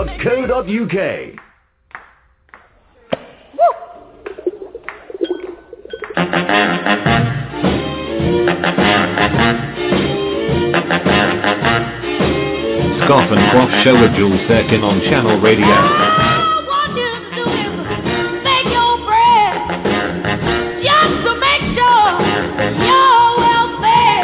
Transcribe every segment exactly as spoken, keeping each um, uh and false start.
dot co dot uk. Scoff and Quaff Show with Jules Sirkin on Channel Radio. All I want you to do is make your bread, just to make sure you're well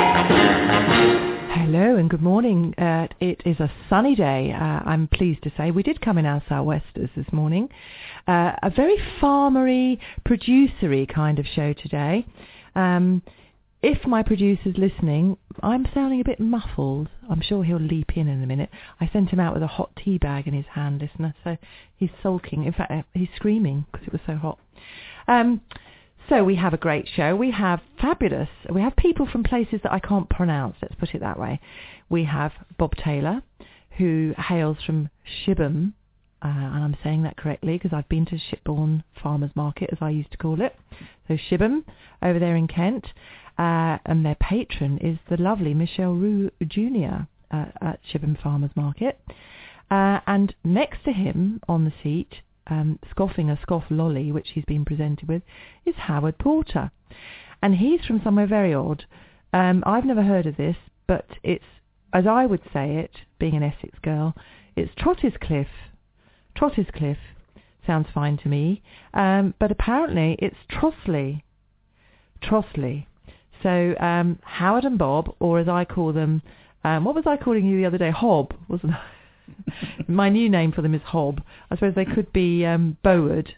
fed. Hello and good morning. Uh, it is a sunny day, uh, I'm pleased to say. We did come in our sou'westers this morning. Uh, a very farmery, producery kind of show today. Um, if my producer's listening, I'm sounding a bit muffled. I'm sure he'll leap in in a minute. I sent him out with a hot tea bag in his hand, listener, so he's sulking. In fact, he's screaming because it was so hot. Um, so we have a great show. We have fabulous, we have people from places that I can't pronounce, let's put it that way. We have Bob Taylor, who hails from Shibboleth, uh, and I'm saying that correctly because I've been to Shipbourne Farmers Market, as I used to call it. So Shibboleth, over there in Kent. Uh, and their patron is the lovely Michelle Roux Junior Uh, at Shibboleth Farmers Market. Uh, and next to him on the seat, um, scoffing a scoff lolly, which he's been presented with, is Howard Porter. And he's from somewhere very odd. Um, I've never heard of this, but it's, as I would say it, being an Essex girl, it's Trottiscliffe. Trottiscliffe sounds fine to me. Um, but apparently it's Trossley. Trossley. So um, Howard and Bob, or as I call them, um, what was I calling you the other day? Hob, wasn't I? My new name for them is Hob. I suppose they could be um, Boward.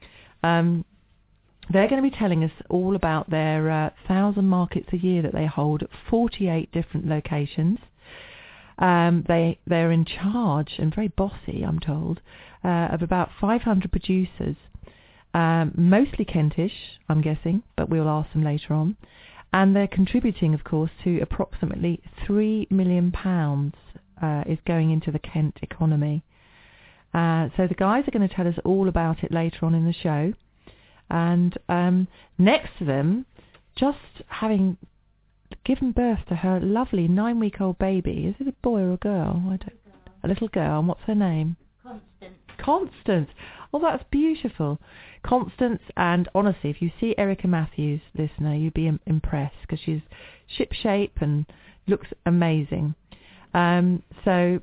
Um, they're going to be telling us all about their uh, thousand markets a year that they hold at forty-eight different locations. Um, they, they're in charge, and very bossy, I'm told, uh, of about five hundred producers, um, mostly Kentish, I'm guessing, but we'll ask them later on. And they're contributing, of course, to approximately three million pounds uh, is going into the Kent economy. Uh, so the guys are going to tell us all about it later on in the show. And um, next to them, just having given birth to her lovely nine-week-old baby. Is it a boy or a girl? I don't. A little girl. And what's her name? Constance. Constance. Oh, that's beautiful. Constance, and honestly, if you see Erica Matthews, listener, you'd be im- impressed because she's ship-shape and looks amazing. Um, so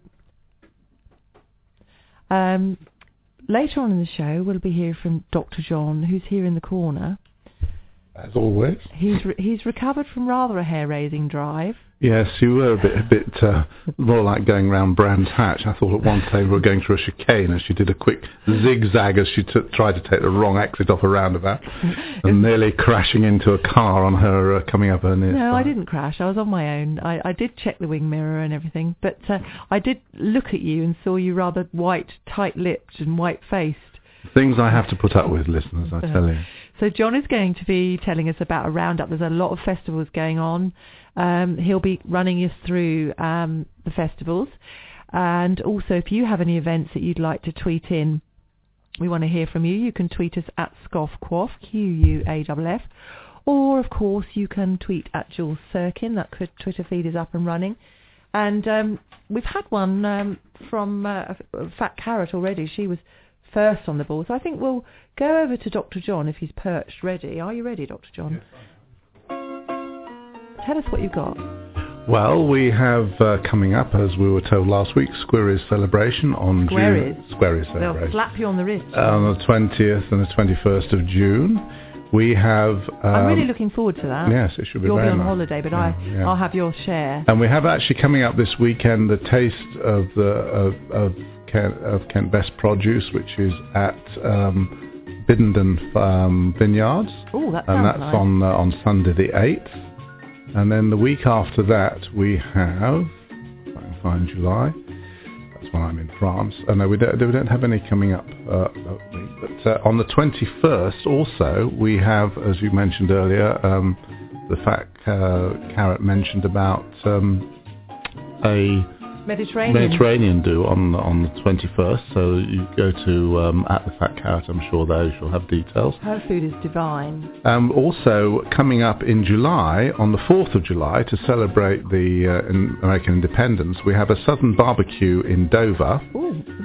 um, later on in the show, we'll be hearing from Doctor John, who's here in the corner. As always. He's re- he's recovered from rather a hair-raising drive. Yes, you were a bit, a bit uh, more like going round Brands Hatch. I thought at one time we were going through a chicane as she did a quick zigzag as she t- tried to take the wrong exit off a roundabout and nearly crashing into a car on her uh, coming up her near No, side. I didn't crash. I was on my own. I, I did check the wing mirror and everything, but uh, I did look at you and saw you rather white, tight-lipped and white-faced. Things I have to put up with, listeners, I tell you. So John is going to be telling us about a roundup. There's a lot of festivals going on. Um, he'll be running us through um, the festivals. And also, if you have any events that you'd like to tweet in, we want to hear from you. You can tweet us at ScoffQuaff, Q U A F F. Or, of course, you can tweet at Jules Sirkin. That Twitter feed is up and running. And um, we've had one um, from uh, Fat Carrot already. She was first on the ball. So I think we'll go over to Doctor John if he's perched ready. Are you ready, Doctor John? Yes, Tell us what you've got. Well, we have uh, coming up, as we were told last week, Squirries celebration on Squirries. June. Squirries They'll celebration. slap you on the wrist. On the twentieth and the twenty-first of June. We have... Um, I'm really looking forward to that. Yes, it should be You'll very be on nice. holiday, but Yeah, I, yeah. I'll have your share. And we have actually coming up this weekend the taste of the of, of, Kent, of Kent Best Produce, which is at um, Biddenden um, Vineyards. Oh, that sounds And that's nice. on uh, on Sunday the eighth. And then the week after that we have, if I can find July, that's when I'm in France. Oh no, we don't, we don't have any coming up uh, that week. But uh, on the twenty-first also we have, as you mentioned earlier, um, the Fat uh, Carrot mentioned about um, a Mediterranean. Mediterranean do on on the twenty-first. So you go to um, at the Fat Carrot. I'm sure those will have details. Her food is divine. Um, also coming up in July, on the fourth of July, to celebrate the uh, in American independence, we have a Southern barbecue in Dover. Oh,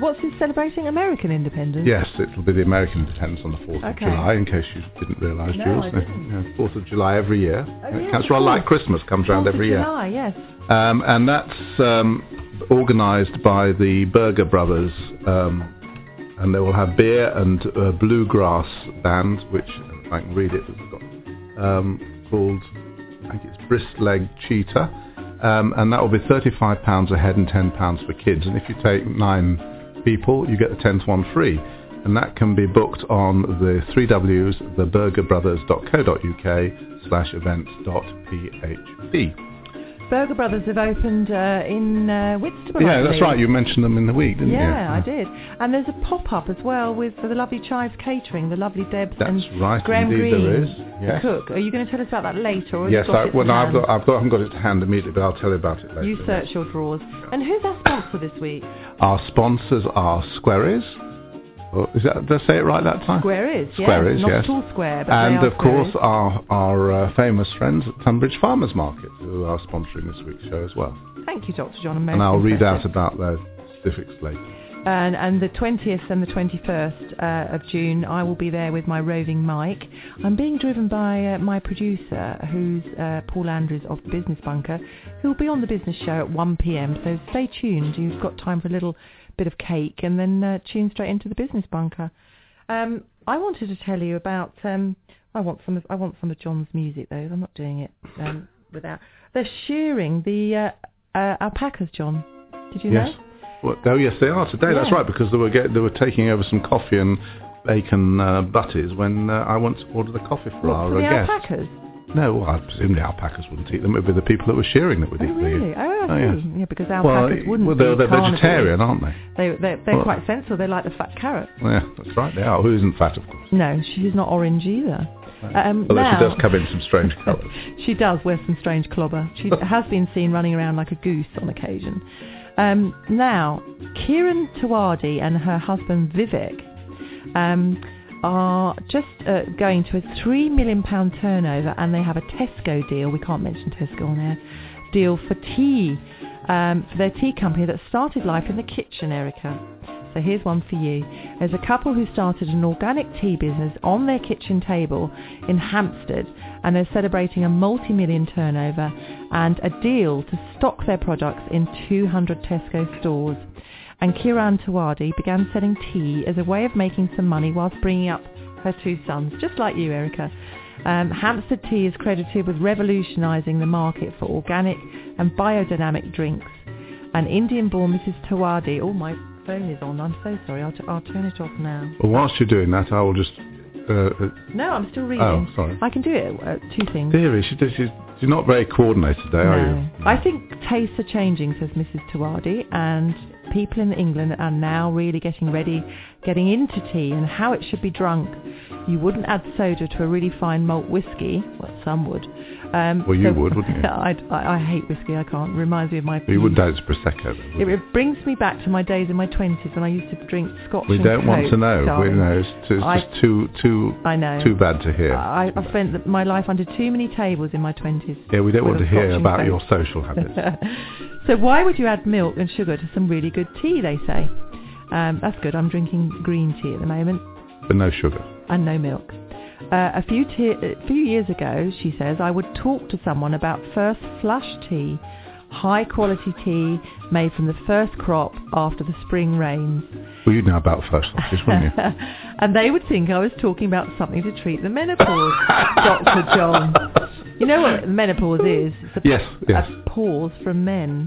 what's this celebrating? American independence? Yes, it'll be the American independence on the fourth Okay. of July, in case you didn't realise, No, Jules. I didn't. Yeah, fourth of July every year. Oh, It yes, comes of rather course. like Christmas, comes round fourth of every year. July, yes. Um, and that's um, organised by the Berger Brothers, um, and they will have beer and a bluegrass band, which, if I can read it, we've got, um, called, I think it's Bristleg Cheetah, um, and that will be thirty-five pounds a head and ten pounds for kids. And if you take nine people, you get the tenth one free. And that can be booked on the three W's, the berger brothers dot co dot uk slash events dot p h p. Berger Brothers have opened uh, in uh, Whitstable. I Yeah, that's believe. right. You mentioned them in the week, didn't you? Yeah, I did. And there's a pop-up as well with the lovely Chives Catering, the lovely Debs That's and right, Graham indeed Green, there is. the Yes. cook. Are you going to tell us about that later? Or have Yes, you got I, it to well, no, I've hand? got, I've got, I haven't got it to hand immediately, but I'll tell you about it later. You search your drawers. And who's our sponsor this week? Our sponsors are Squareys. Oh, is that, did I say it right that time? Square is, yes. Square is, Not yes. at all square, but And they are of course, squares. our our uh, famous friends at Tunbridge Farmers Market, who are sponsoring this week's show as well. Thank you, Doctor John. I'm most And I'll read out impressive. about their specifics later. And, and the twentieth and the twenty-first uh, of June, I will be there with my roving mic. I'm being driven by uh, my producer, who's uh, Paul Andrews of the Business Bunker, who'll be on the business show at one p.m. So stay tuned. You've got time for a little bit of cake, and then uh, tune straight into the Business Bunker. Um, I wanted to tell you about. Um, I want some. Of, I want some of John's music, though. I'm not doing it um, without. They're shearing the uh, uh, alpacas, John. Did you Yes. know? Well, oh, yes, they are today. That's Yeah. right, because they were get, they were taking over some coffee and bacon uh, butties when uh, I went to order the coffee for What, our for the uh, guest. alpacas? No, well, I presume the alpacas wouldn't eat them. It would be the people that were shearing that would Oh, eat really? the... Oh, I Oh, see. yes. Yeah, because Well, alpacas wouldn't well, they're, be they're carnivores. vegetarian, aren't they? They, they're they're Well- quite sensible. They like the fat carrot. Yeah, that's right, they are. Who isn't fat, of course. No, she's not orange either. Um, Although now, she does come in some strange colours. she does wear some strange clobber. She has been seen running around like a goose on occasion. Um, now, Kiran Tiwari and her husband Vivek um, are just uh, going to a three million pounds turnover, and they have a Tesco deal. We can't mention Tesco on air. Deal for tea, um, for their tea company that started life in the kitchen, Erica. So here's one for you. There's a couple who started an organic tea business on their kitchen table in Hampstead, and they're celebrating a multi-million turnover and a deal to stock their products in two hundred Tesco stores. And Kiran Tiwari began selling tea as a way of making some money whilst bringing up her two sons, just like you, Erica. Um, Hampstead Tea is credited with revolutionising the market for organic and biodynamic drinks. And Indian-born Missus Tiwari, oh, my phone is on, I'm so sorry, I'll, t- I'll turn it off now. Well, whilst you're doing that, I will just... Uh, uh, No, I'm still reading. oh, sorry. I can do it, uh, two things. Dearie, she, she's, you're not very coordinated today, are No. you? I think tastes are changing, says Missus Tiwari, and people in England are now really getting ready, getting into tea and how it should be drunk. You wouldn't add soda to a really fine malt whiskey. Well, some would. Um, Well, you would, wouldn't you? I, I, I hate whiskey. I can't. It reminds me of my... You would know it's Prosecco. though, It, wouldn't it brings me back to my days in my twenties when I used to drink Scotch we and don't want Coke, to know. We darling. know it's, it's I- just too too I know. too bad to hear. I, I spent th- my life under too many tables in my twenties. yeah, we don't with want to a hear Scotch and about Coke. your social habits. So why would you add milk and sugar to some really good tea, they say? Um, that's good. I'm drinking green tea at the moment But no sugar. and no milk. Uh, a few te- a few years ago, she says, I would talk to someone about first flush tea, high quality tea made from the first crop after the spring rains. Well, you'd know about first flushes, wouldn't you? And they would think I was talking about something to treat the menopause, Doctor John. You know what menopause is? It's a, Yes, yes. a pause from men.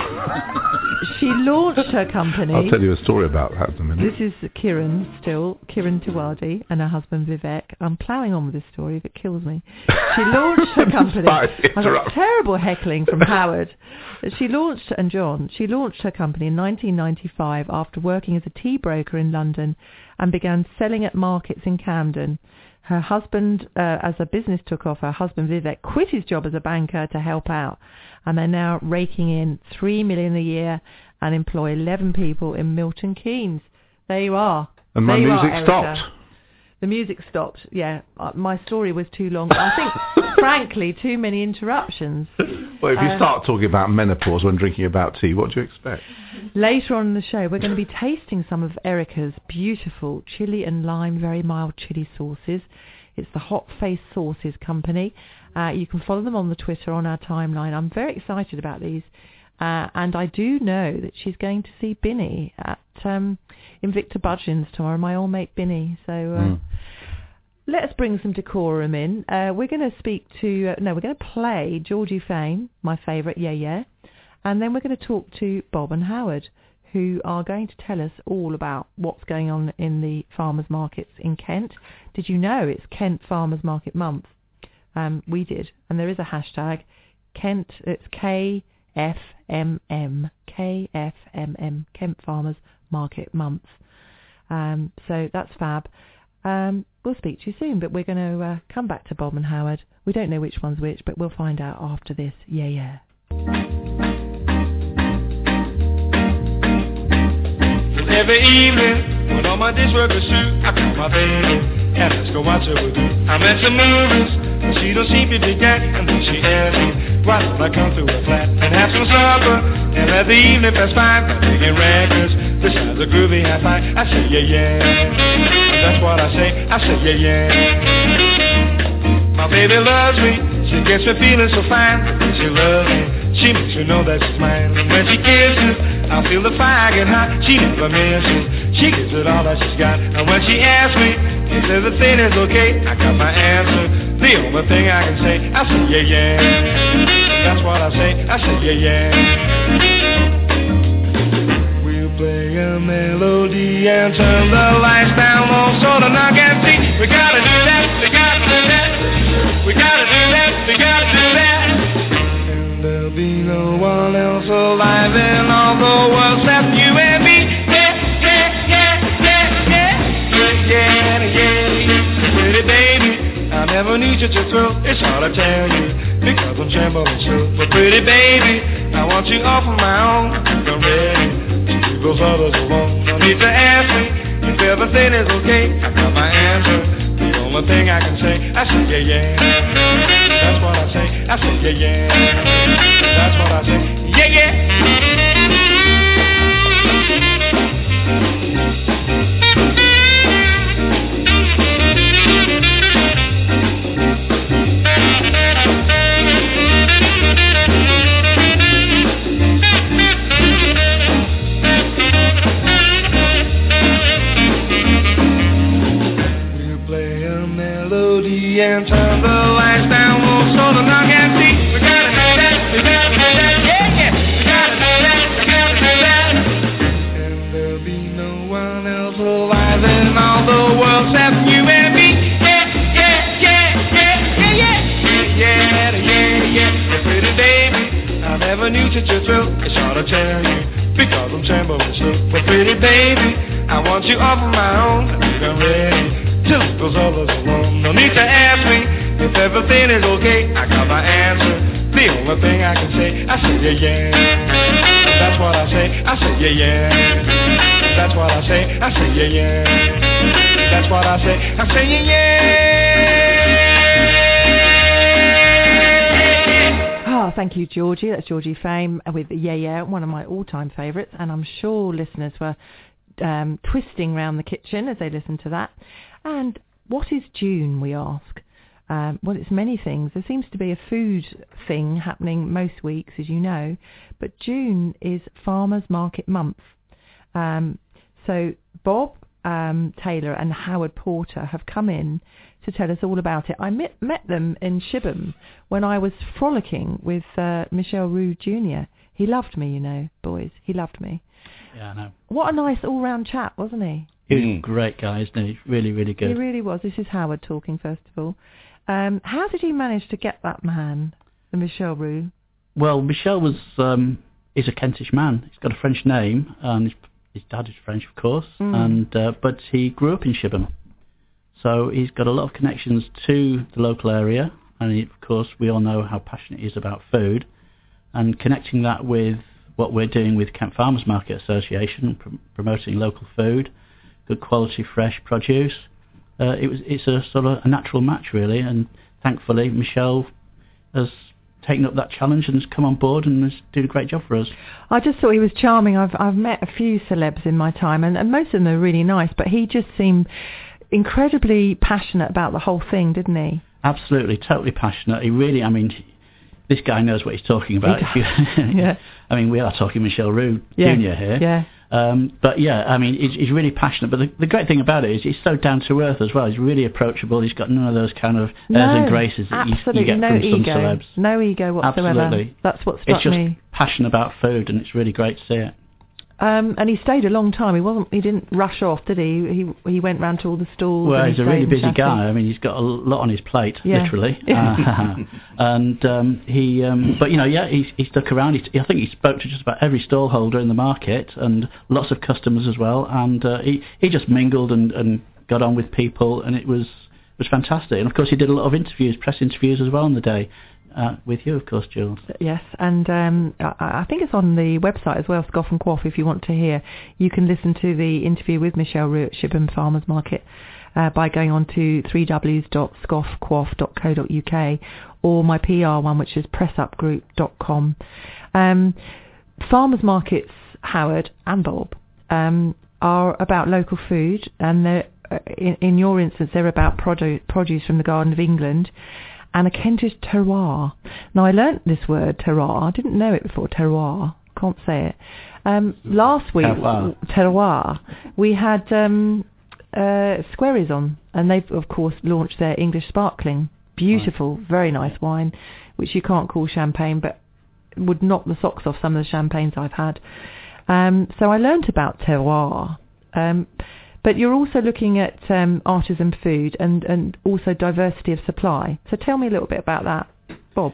She launched her company. I'll tell you a story about that in a minute. This is Kiran still, Kiran Tiwari and her husband Vivek. I'm ploughing on with this story if it kills me. She launched her company. Sorry, I got interrupt. terrible heckling from Howard. She launched, and John, she launched her company in nineteen ninety-five after working as a tea broker in London and began selling at markets in Camden. Her husband, uh, as her business took off, her husband Vivek quit his job as a banker to help out. And they're now raking in three million a year and employ eleven people in Milton Keynes. There you are. And my There you are, music Erica. stopped. The music stopped, yeah. Uh, my story was too long. I think, frankly, too many interruptions. Well, if you Um, start talking about menopause when drinking about tea, what do you expect? Later on in the show, we're going to be tasting some of Erica's beautiful chili and lime, very mild chili sauces. It's the Hot Face Sauces Company. Uh, you can follow them on the Twitter on our timeline. I'm very excited about these. Uh, and I do know that she's going to see Binny at um, Invicta Budgeons tomorrow, my old mate Binny. So uh, mm. let's bring some decorum in. Uh, we're going to speak to, uh, no, we're going to play Georgie Fame, my favourite, yeah, yeah. And then we're going to talk to Bob and Howard, who are going to tell us all about what's going on in the farmers' markets in Kent. Did you know it's Kent Farmers Market Month? Um, we did. And there is a hashtag, Kent, it's K F M M, K F M M, Kent Farmers Market Month. Um, so that's fab. Um, we'll speak to you soon, but we're going to uh, come back to Bob and Howard. We don't know which one's which, but we'll find out after this. Yeah, yeah. Every evening, when all my days work are through, I call my baby and let's go watch her with you. I'm at the movies, but she don't seem to be back, and then she asks me, why don't I come through her flat and have some supper, and let the evening pass by by taking records, besides a groovy hi-fi. I say, yeah, yeah, and that's what I say, I say, yeah, yeah. My baby loves me, she gets me feeling so fine, because she loves me, she makes me know that she's mine, and when she kisses, I feel the fire get hot, she never misses, she gives it all that she's got, and when she asks me if everything is okay, I got my answer, the only thing I can say, I say yeah, yeah, that's what I say, I say yeah, yeah. We'll play a melody and turn the lights down low so the knock can see, we gotta do that, we gotta do that, we gotta do that, we gotta do that. There'll be no one else alive in all the world except you and me. Yeah, yeah, yeah, yeah, yeah, yeah, yeah, yeah, yeah. Pretty baby, I never need you to thrill. It's hard to tell you because I'm trembling so. But pretty baby, I want you all for my own. I'm ready to leave those others alone. No need to ask me if everything is okay. I got my answer. The only thing I can say, I say yeah, yeah. That's what I say, I say yeah, yeah. That's what I say, yeah, yeah. We'll play a melody and turn the lights down low so the knock can see. We gotta do that, we gotta do that, yeah, yeah. We gotta do that, we gotta do that. And there'll be no one else alive in all the world except you and me. Yeah, yeah, yeah, yeah, yeah, yeah, yeah, yeah, yeah. Pretty baby, I never knew such a thrill. It's hard to tell you because I'm trembling so. But pretty baby, I want you all for my own. I think I'm ready to leave those others alone. No need to ask me if everything is okay. I got my answer. The only thing I can say, I say yeah, yeah. That's what I say, I say yeah, yeah. That's what I say, I say yeah, yeah. That's what I say, I say yeah, yeah. Oh, thank you, Georgie. That's Georgie Fame with Yeah Yeah, one of my all-time favourites. And I'm sure listeners were um, twisting round the kitchen as they listened to that. And what is June, we ask? Um, well, it's many things. There seems to be a food thing happening most weeks, as you know. But June is Farmers Market Month. Um, so Bob um, Taylor and Howard Porter have come in to tell us all about it. I met, met them in Shibboleth when I was frolicking with uh, Michel Roux Junior He loved me, you know, boys. He loved me. Yeah, I know. What a nice all-round chap, wasn't he? He was a great guy, isn't he? Really, really good. He really was. This is Howard talking, first of all. Um, how did he manage to get that man, the Michel Roux? Well, Michel was, um, he's a Kentish man. He's got a French name, and his, his dad is French, of course, mm. and uh, but he grew up in Shibboleth. So he's got a lot of connections to the local area, and he, of course we all know how passionate he is about food, and connecting that with what we're doing with Kent Farmers Market Association, pr- promoting local food, good quality fresh produce. Uh, it was it's a sort of a natural match really, and thankfully Michel has taken up that challenge and has come on board and has done a great job for us. I just thought he was charming. I've I've met a few celebs in my time, and, and most of them are really nice, but he just seemed incredibly passionate about the whole thing, didn't he? Absolutely, totally passionate. He really, I mean, this guy knows what he's talking about. He If you, yeah. I mean, we are talking Michel Roux Yeah. Junior here. Yeah. Um, but yeah, I mean, he's, he's really passionate. But the, the great thing about it is he's so down to earth as well. He's really approachable. He's got none of those kind of airs No, and graces that you, absolutely you get no from ego. some celebs. No ego whatsoever. Absolutely. That's what struck It's just me. passion about food, and it's really great to see it. Um, and he stayed a long time. He wasn't. He didn't rush off, did he? He he went round to all the stalls. Well, and he's he a really stayed and busy chatted. guy. I mean, he's got a lot on his plate, Yeah. literally. Uh, and um, he, um, but you know, yeah, he, he stuck around. He, I think he spoke to just about every stall holder in the market and lots of customers as well. And uh, he he just mingled and, and got on with people, and it was it was fantastic. And of course, he did a lot of interviews, press interviews as well on the day. Uh, with you, of course, Jules. Yes, and um, I, I think it's on the website as well, Scoff and Quaff, if you want to hear. You can listen to the interview with Michel Roux at Shibboleth Farmers Market uh, by going on to w w w dot scoff quaff dot co dot u k or my P R one, which is press up group dot com. Um, farmers markets, Howard and Bob, um, are about local food, and they're, uh, in, in your instance, they're about produce, produce from the Garden of England and a Kentish terroir. Now, I learnt this word, terroir. I didn't know it before, terroir. Can't say it. Um, last week, Terroir. terroir, we had um, uh, Squaries on, and they've, of course, launched their English sparkling. Beautiful, very nice wine, which you can't call champagne, but would knock the socks off some of the champagnes I've had. Um, so I learnt about terroir. Um, But you're also looking at um, artisan food and, and also diversity of supply. So tell me a little bit about that, Bob.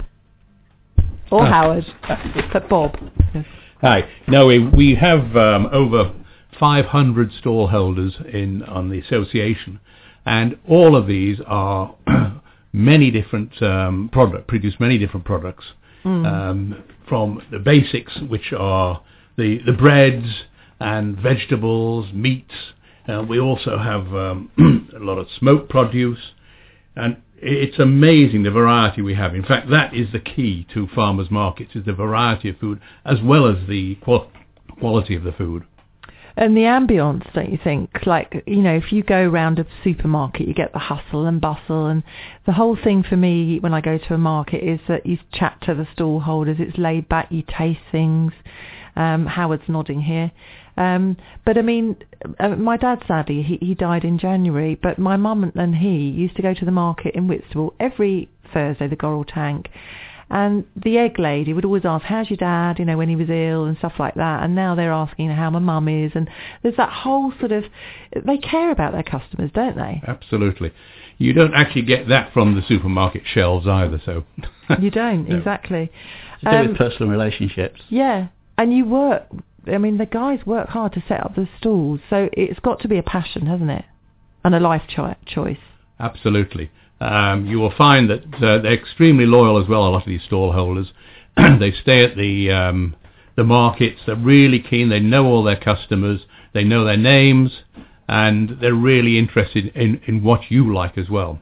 Or Uh, Howard. But Bob. Yes. Hi. No, we, we have um, over five hundred stallholders in on the association, and all of these are many different um, product produce many different products Mm. um, from the basics, which are the the breads and vegetables, meats. Uh, we also have um, a lot of smoked produce, and it's amazing the variety we have. In fact, that is the key to farmers' markets, is the variety of food as well as the qual- quality of the food. And the ambience, don't you think? Like, you know, if you go round a supermarket, you get the hustle and bustle, and the whole thing for me when I go to a market is that you chat to the stall holders, it's laid back, you taste things. Um, Howard's nodding here. Um, but I mean, uh, my dad, sadly, he, he died in January, but my mum and he used to go to the market in Whitstable every Thursday, the Gorrel Tank. And the egg lady would always ask, how's your dad, you know, when he was ill and stuff like that. And now they're asking how my mum is. And there's that whole sort of, they care about their customers, don't they? Absolutely. You don't actually get that from the supermarket shelves either, so... You don't, No. exactly. To do Um, with personal relationships. Yeah, and you work, I mean, the guys work hard to set up the stalls, so it's got to be a passion, hasn't it? And a life cho- choice. Absolutely. Um, you will find that uh, they're extremely loyal as well, a lot of these stallholders. They stay at the um, the markets, they're really keen, they know all their customers, they know their names, and they're really interested in, in what you like as well.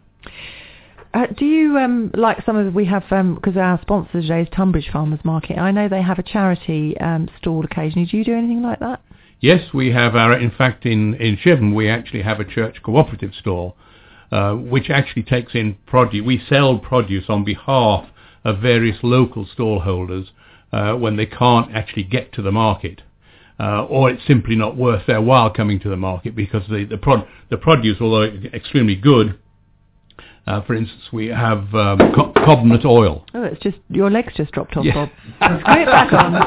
Uh, do you um, like some of the, we have, because our sponsor today is Tunbridge Farmers Market, I know they have a charity um, stall occasionally. Do you do anything like that? Yes, we have our, in fact in, in Shibboleth we actually have a church cooperative stall, uh, which actually takes in produce. We sell produce on behalf of various local stallholders uh, when they can't actually get to the market. Uh, or it's simply not worth their while coming to the market because the, the, prod, the produce, although extremely good, Uh, for instance, we have um, co- cobnut oil. Oh, it's just, your legs just dropped off, Yeah. Bob. Screw it back on.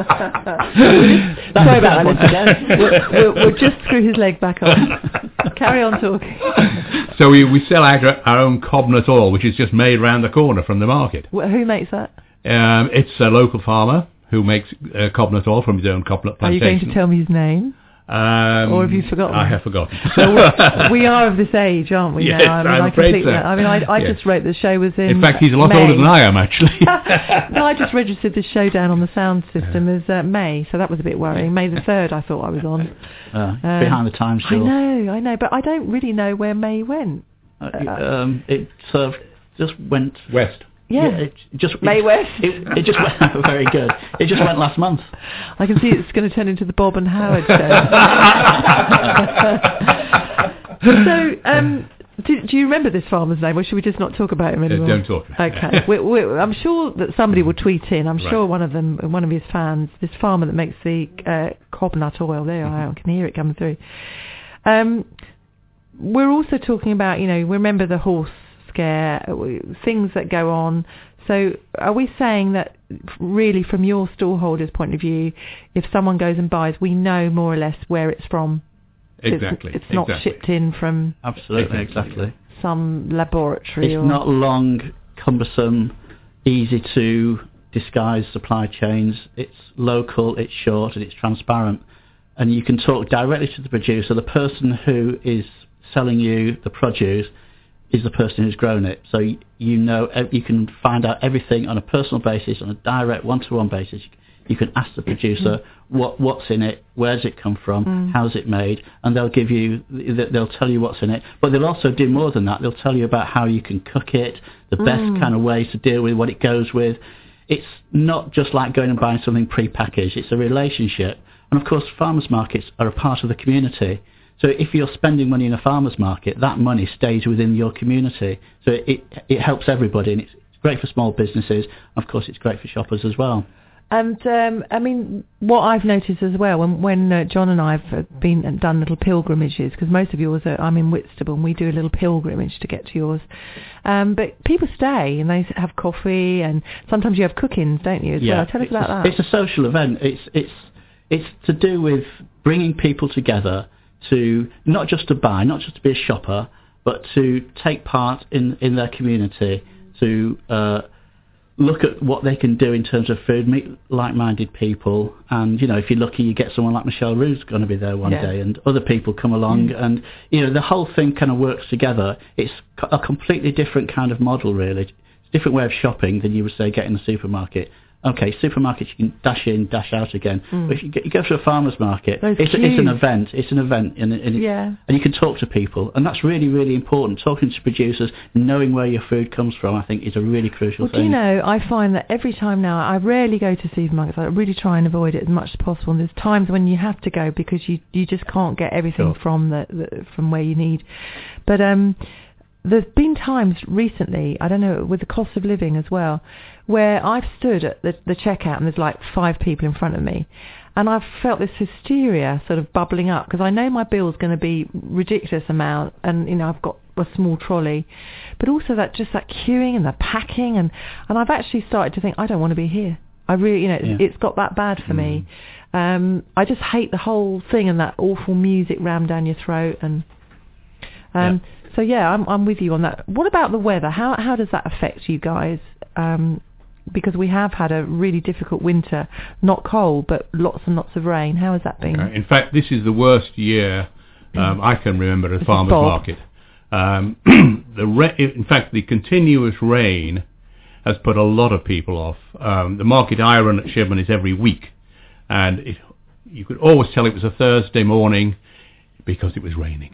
Sorry about that, once again. We'll, we'll, we'll just screw his leg back on. Carry on talking. So we, we sell our, our own cobnut oil, which is just made round the corner from the market. Wh- Who makes that? Um, it's a local farmer who makes uh, cobnut oil from his own cobnut Are you plantation. going to tell me his name? Um, Or have you forgotten? I have forgotten. So we, we are of this age, aren't we? Yes, now? I mean, I'm I afraid completely. so. I mean, I, I Yes. just wrote the show was in. In fact, he's a lot May. older than I am, actually. No, I just registered the show down on the sound system as uh, May, so that was a bit worrying. May the third, I thought I was on. Uh, Um, behind the times, I Jules. know, I know, but I don't really know where May went. Uh, um, it sort of just went West. Yeah, it just May it, West. It, it just went very good. It just went last month. I can see it's going to turn into the Bob and Howard show. So, um, do, do you remember this farmer's name, or should we just not talk about him anymore? Uh, don't talk about it. Okay. we, we, I'm sure that somebody will tweet in. I'm Right. sure one of them, one of his fans, this farmer that makes the uh, cobnut oil. There, I can hear it coming through. Um, we're also talking about, you know, remember the horse scare, things that go on. So are we saying that really from your stallholder's point of view, if someone goes and buys, we know more or less where it's from? Exactly. It's, it's not exactly. shipped in from Absolutely, exactly. some laboratory. It's or not long, cumbersome, easy to disguise supply chains. It's local, it's short, and it's transparent. And you can talk directly to the producer. The person who is selling you the produce is the person who's grown it. So you, you know, you can find out everything on a personal basis, on a direct one-to-one basis. You can ask the producer what what's in it, where's it come from, Mm. how's it made, and they'll give you, they'll tell you what's in it. But they'll also do more than that. They'll tell you about how you can cook it, the best Mm. kind of ways to deal with what it goes with. It's not just like going and buying something pre-packaged. It's a relationship. And of course, farmers markets are a part of the community. So if you're spending money in a farmer's market, that money stays within your community. So it it helps everybody, and it's great for small businesses. Of course, it's great for shoppers as well. And um, I mean, what I've noticed as well, when when uh, John and I have been and done little pilgrimages, because most of yours are, I'm in Whitstable, and we do a little pilgrimage to get to yours. Um, but people stay and they have coffee, and sometimes you have cookings, don't you? As Yeah, well. Tell us it's about a, that. It's a social event. It's it's it's to do with bringing people together to not just to buy, not just to be a shopper, but to take part in, in their community, to uh, look at what they can do in terms of food, meet like-minded people, and, you know, if you're lucky, you get someone like Michelle Roux's going to be there one Yeah. day, and other people come along, Mm. and, you know, the whole thing kind of works together. It's co- a completely different kind of model, really. It's a different way of shopping than you would, say, get in the supermarket. Okay, supermarkets you can dash in, dash out again. Mm. But if you, get, you go to a farmer's market, Those it's, a, it's an queues. event. It's an event, and, and, it's, Yeah. and you can talk to people, and that's really, really important. Talking to producers, knowing where your food comes from, I think, is a really crucial Well, thing. do you know, I find that every time now, I rarely go to supermarkets. I really try and avoid it as much as possible. And there's times when you have to go because you you just can't get everything Sure. from the, the from where you need. But um, there's been times recently, I don't know, with the cost of living as well, where I've stood at the, the checkout and there's like five people in front of me. And I've felt this hysteria sort of bubbling up because I know my bill's going to be ridiculous amount, and you know I've got a small trolley, but also that just that queuing and the packing, and, and I've actually started to think I don't want to be here. I really, you know, Yeah. it's, it's got that bad for me. Um, I just hate the whole thing and that awful music rammed down your throat, and um, so yeah, I'm I'm with you on that. What about the weather? How how does that affect you guys? Um, because we have had a really difficult winter, not cold, but lots and lots of rain. How has that been? Uh, in fact, this is the worst year um, I can remember at a This is farmer's Bob. market. Um, the ra- in fact, the continuous rain has put a lot of people off. Um, the market I run at Shibman is every week, and it, you could always tell it was a Thursday morning because it was raining.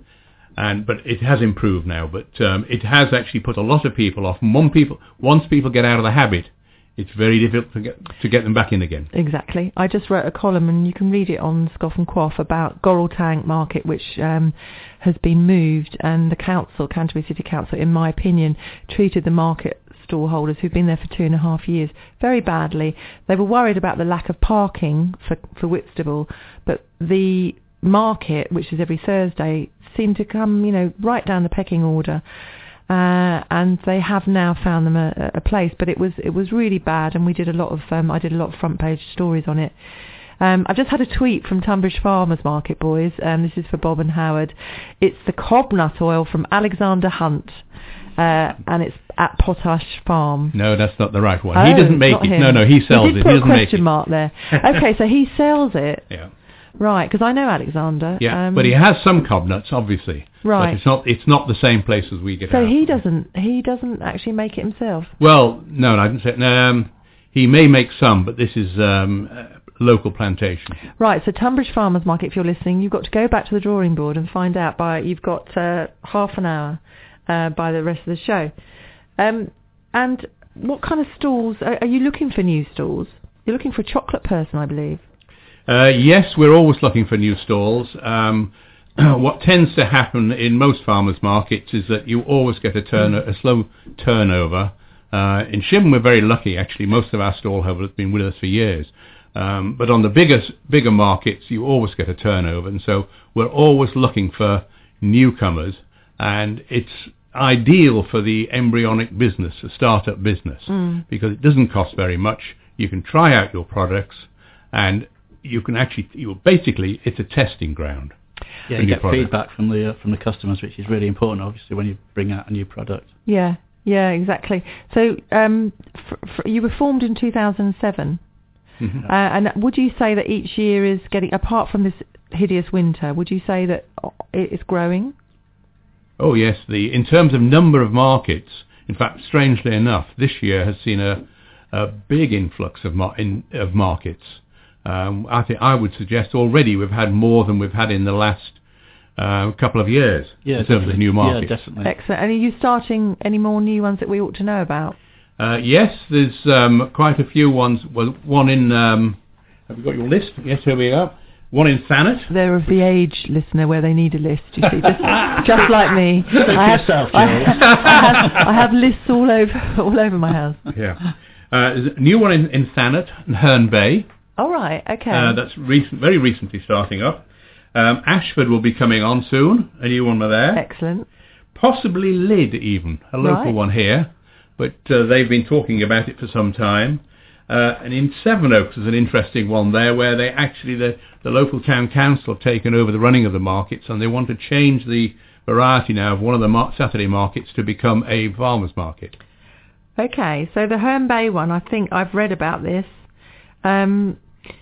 And but it has improved now. But um, it has actually put a lot of people off. One people, once people get out of the habit, it's very difficult to get to get them back in again. Exactly. I just wrote a column, and you can read it on Scoff and Quaff, about Gorrel Tank Market, which um, has been moved, and the council, Canterbury City Council, in my opinion, treated the market stallholders who've been there for two and a half years very badly. They were worried about the lack of parking for, for Whitstable, but the market, which is every Thursday, seemed to come, you know, right down the pecking order. Uh, and they have now found them a, a place, but it was it was really bad, and we did a lot of um, I did a lot of front page stories on it. Um, I've just had a tweet from Tunbridge Farmers Market, boys, and this is for Bob and Howard. It's the cobnut oil from Alexander Hunt, uh, and it's at Potash Farm. No, that's not the right one. Oh, he doesn't make not it. him. No, no, he sells He did it. put He a doesn't make question it. mark there. Okay, so he sells it, Yeah. right? Because I know Alexander. Yeah, um, but he has some cobnuts, obviously. Right. But it's not. It's not the same place as we get. So out. he doesn't. He doesn't actually make it himself. Well, no, I didn't say. Um, he may make some, but this is um, a local plantation. Right. So Tunbridge Farmers Market, if you're listening, you've got to go back to the drawing board and find out. By you've got uh, half an hour uh, by the rest of the show, um, and what kind of stalls are, are you looking for? New stalls? You're looking for a chocolate person, I believe. Uh, yes, we're always looking for new stalls. Um, what tends to happen in most farmers markets is that you always get a turn a slow turnover. Uh, in Shibden, we're very lucky, actually. Most of our stall holders have been with us for years. Um, but on the biggest, bigger markets, you always get a turnover. And so we're always looking for newcomers. And it's ideal for the embryonic business, a startup business, mm. because it doesn't cost very much. You can try out your products, and you can actually, you basically, it's a testing ground. Yeah, you get product. feedback from the uh, from the customers, which is really important, obviously, when you bring out a new product. Yeah, yeah, exactly. So um, f- f- you were formed in two thousand seven, mm-hmm. uh, and would you say that each year is getting, apart from this hideous winter, would you say that it's growing? Oh yes, the in terms of number of markets, in fact, strangely enough, this year has seen a a big influx of mar- in, of markets. Um, I think I would suggest already we've had more than we've had in the last uh, couple of years yeah, in terms of new markets. Yeah, definitely. Excellent. And are you starting any more new ones that we ought to know about? Uh, yes, there's um, quite a few ones. Well, one in. Um, have you got your list? Yes, here we go. One in Thanet. They're of the age, listener, where they need a list, you see, just, just like me. I have, yourself, I, I, have, I have lists all over all over my house. Yeah. Uh, there's a new one in, in Thanet and Herne Bay. All right, okay. Uh, that's recent, very recently starting up. Um, Ashford will be coming on soon, a new one there. Excellent. Possibly Lydd even, a local right. one here, but uh, they've been talking about it for some time. Uh, and in Sevenoaks there's an interesting one there where they actually, the, the local town council have taken over the running of the markets, and they want to change the variety now of one of the mar- Saturday markets to become a farmers market. Okay, so the Herne Bay one, I think I've read about this. Um,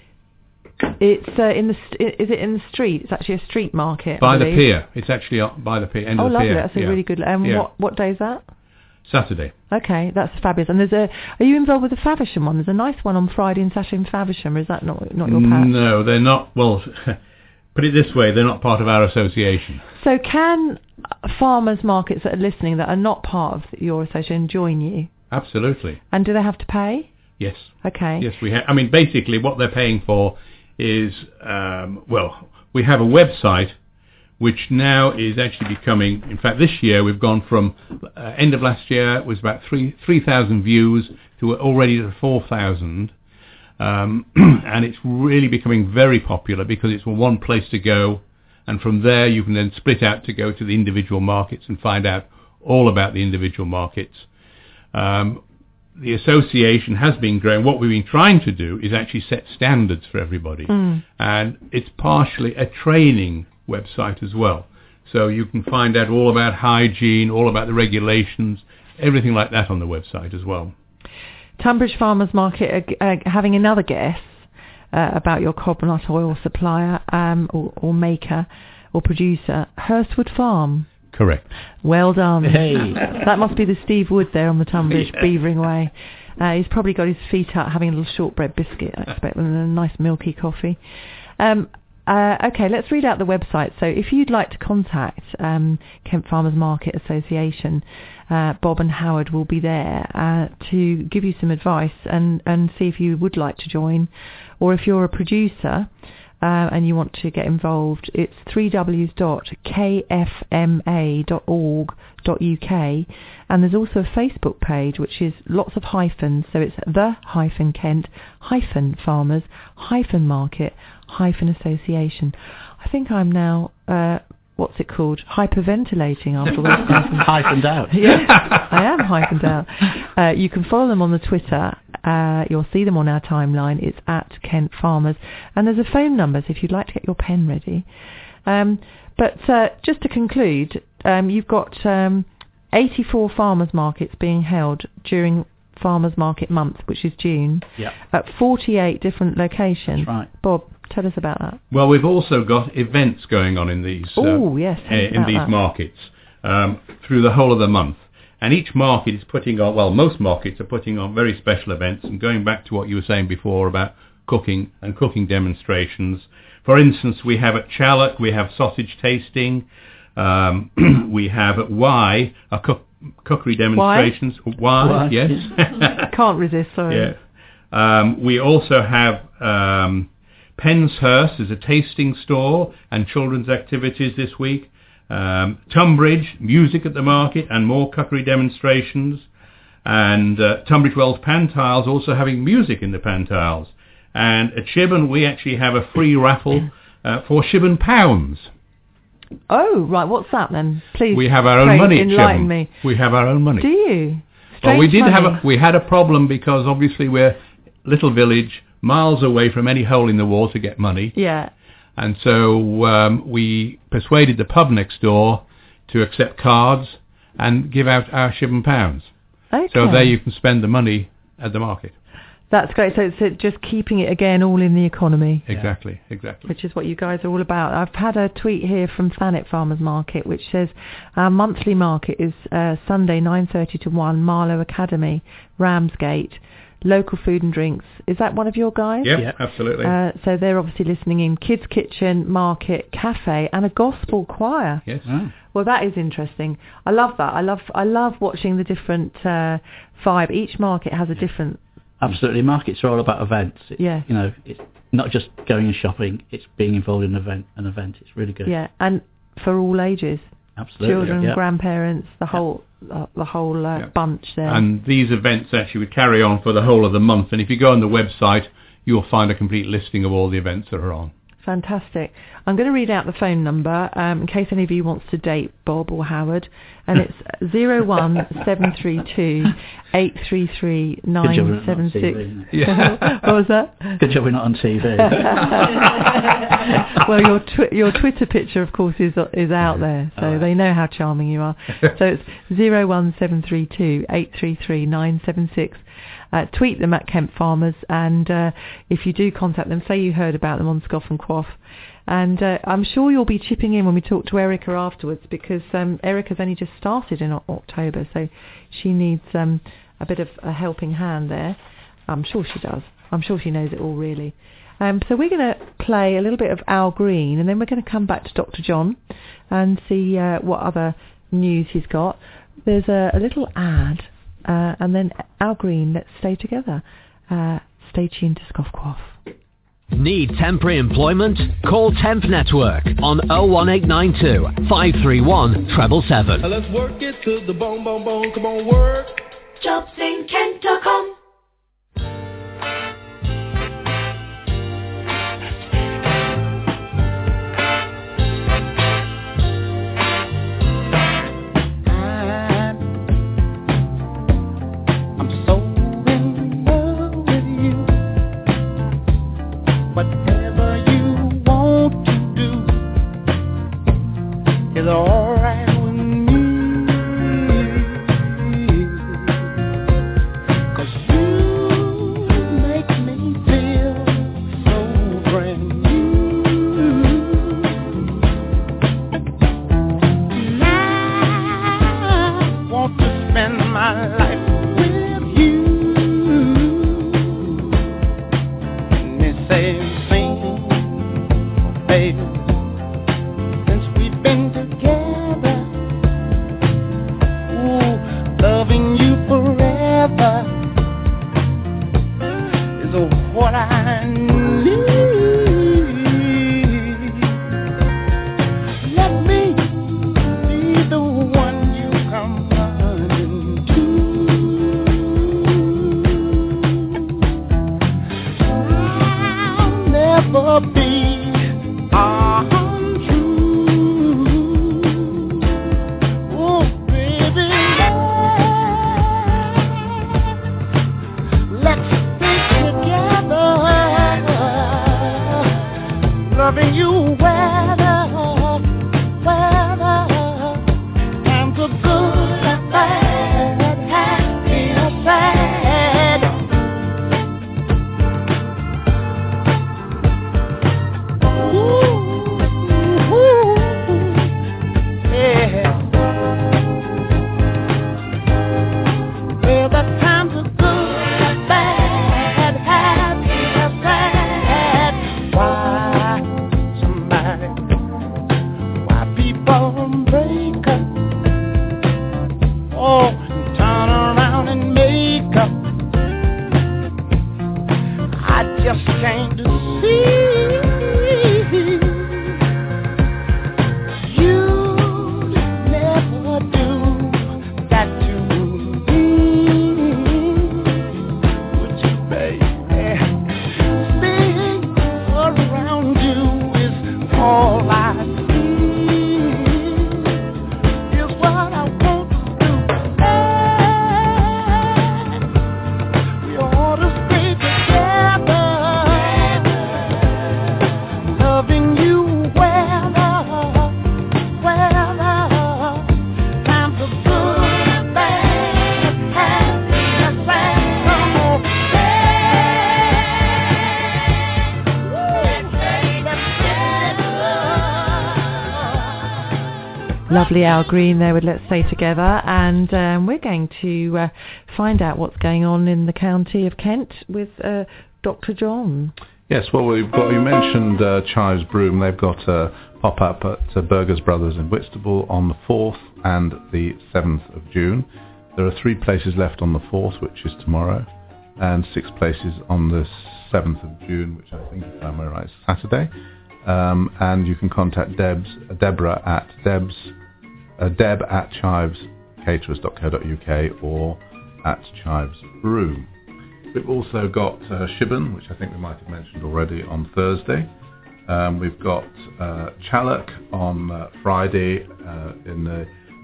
it's uh, in the st- is it in the street? It's actually a street market. By the pier. It's actually up by the pier. End oh, of the lovely! pier. That's a yeah. really good. Um, yeah. what what day is that? Saturday. Okay, that's fabulous. And there's a. Are you involved with the Faversham one? There's a nice one on Friday and Saturday in Faversham. Or is that not not your patch? No, they're not. Well, put it this way: they're not part of our association. So can farmers markets that are listening that are not part of your association join you? Absolutely. And do they have to pay? Yes. Okay. Yes, we have. I mean, basically, what they're paying for is, um, well, we have a website which now is actually becoming. In fact, this year we've gone from uh, end of last year it was about three three thousand views to already to four thousand, um, and it's really becoming very popular because it's one place to go, and from there you can then split out to go to the individual markets and find out all about the individual markets. Um, the association has been growing. What we've been trying to do is actually set standards for everybody. Mm. And it's partially a training website as well. So you can find out all about hygiene, all about the regulations, everything like that on the website as well. Tunbridge Farmers Market are uh, having another guess uh, about your coconut oil supplier um, or, or maker or producer, Hurstwood Farm. Correct. Well done. Hey. That must be the Steve Wood there on the Tunbridge yeah. beavering way. Uh, he's probably got his feet up having a little shortbread biscuit, I expect, with a nice milky coffee. Um, uh, okay, let's read out the website. So if you'd like to contact um, Kent Farmers Market Association, uh, Bob and Howard will be there uh, to give you some advice and, and see if you would like to join. Or if you're a producer Uh, and you want to get involved, it's three w dot k f m a dot org dot u k, and there's also a Facebook page which is lots of hyphens, so it's the hyphen Kent hyphen farmers hyphen market hyphen association. I think I'm now uh, what's it called? Hyperventilating after all this. Hyphened out. Yeah, I am hyphened out. Uh, you can follow them on the Twitter. Uh, you'll see them on our timeline. It's at Kent Farmers. And there's a phone number, so if you'd like to get your pen ready. Um, but uh, just to conclude, um, you've got um, eighty-four farmers markets being held during Farmers Market Month, which is June, yep. at forty-eight different locations. That's right. Bob, tell us about that. Well, we've also got events going on in these uh, Ooh, yes, uh, in these that. markets um, through the whole of the month. And each market is putting on, well, most markets are putting on very special events. And going back to what you were saying before about cooking and cooking demonstrations, for instance, we have at Challock, we have sausage tasting. Um, we have at Y a cook, cookery demonstrations. Why? Why? Yes. Can't resist, sorry. Yeah. Um, we also have um, Penshurst is a tasting store and children's activities this week. Um, Tunbridge, music at the market and more cookery demonstrations. And uh, Tunbridge Wells Pantiles also having music in the Pantiles. And at Shibburn we actually have a free raffle uh, for Shibburn Pounds. Oh, right. What's that then? Please. We have our own money at enlighten Shibburn. me. We have our own money. Do you? Strange well, we did money. have a, we had a problem because obviously we're little village, miles away from any hole in the wall to get money. Yeah. And so um, we persuaded the pub next door to accept cards and give out our Shibburn Pounds. Okay. So there you can spend the money at the market. That's great. So it's uh, just keeping it again all in the economy. Exactly, exactly. Which is what you guys are all about. I've had a tweet here from Thanet Farmers Market which says our monthly market is uh, Sunday nine thirty to one, Marlow Academy, Ramsgate. Local food and drinks. Is that one of your guys? Yep, Yeah, absolutely. Uh, so they're obviously listening in. Kids Kitchen, Market, Cafe and a gospel choir. Yes. Oh. Well, that is interesting. I love that. I love I love watching the different uh, vibe. Each market has a different... Absolutely. Markets are all about events. It's, Yeah. You know, it's not just going and shopping. It's being involved in an event. An event. It's really good. Yeah, and for all ages. Absolutely. Children, yeah. grandparents, the whole uh, the whole uh, Yeah. bunch there. And these events actually would carry on for the whole of the month. And if you go on the website, you'll find a complete listing of all the events that are on. Fantastic. I'm going to read out the phone number um, in case any of you wants to date Bob or Howard, and it's zero one seven three two eight three three nine seven six. Yeah. What was that? Good job we're not on T V. Well, your twi- your Twitter picture, of course, is is out there, so Oh. they know how charming you are. So it's zero one seven three two eight three three nine seven six. Uh, tweet them at Kemp Farmers, and uh, if you do contact them, say you heard about them on Scoff and Quaff. And uh, I'm sure you'll be chipping in when we talk to Erica afterwards, because um, Erica's only just started in o- October, so she needs um, a bit of a helping hand there. I'm sure she does. I'm sure she knows it all, really. Um, so we're going to play a little bit of Al Green, and then we're going to come back to Doctor John and see uh, what other news he's got. There's a, a little ad. Uh, and then Al Green, let's stay together. Uh, stay tuned to Scoff Quaff. Need temporary employment? Call Temp Network on oh one eight nine two five three one seven seven seven. Let's work it to the bone, bone, bone. Come on, work. jobs in kent dot com. Whatever you want to do is alright with me, 'cause you make me feel so brand new. And I want to spend my life with you. And they say, baby, since we've been together, ooh, loving you forever is what I need. Let me be the one you come running to. I'll never be loving you weather, weather, and the good, the bad, happy or sad. just can't deceive. You never do that to me. Would you, baby? Seeing around you is all I see. Is what I want to do. We ought to stay together, loving you weather, weather. Times are good, bad, happy and sad. Come on, Lovely Al Green there with Let's Stay Together, and um, we're going to uh, find out what's going on in the county of Kent with uh, Doctor John. Yes, well, we've got, you mentioned uh, Chives Broom. They've got a pop-up at uh, Burgers Brothers in Whitstable on the fourth and the seventh of June. There are three places left on the fourth, which is tomorrow, and six places on the seventh of June, which I think, if I'm right, is Saturday. Um, and you can contact Debs, uh, Deborah at Debs, uh, Deb at chives caterers dot co dot uk or at Chives Broom. We've also got uh, Shibboleth, which I think we might have mentioned already, on Thursday. Um, we've got uh, Challock on uh, Friday uh, in the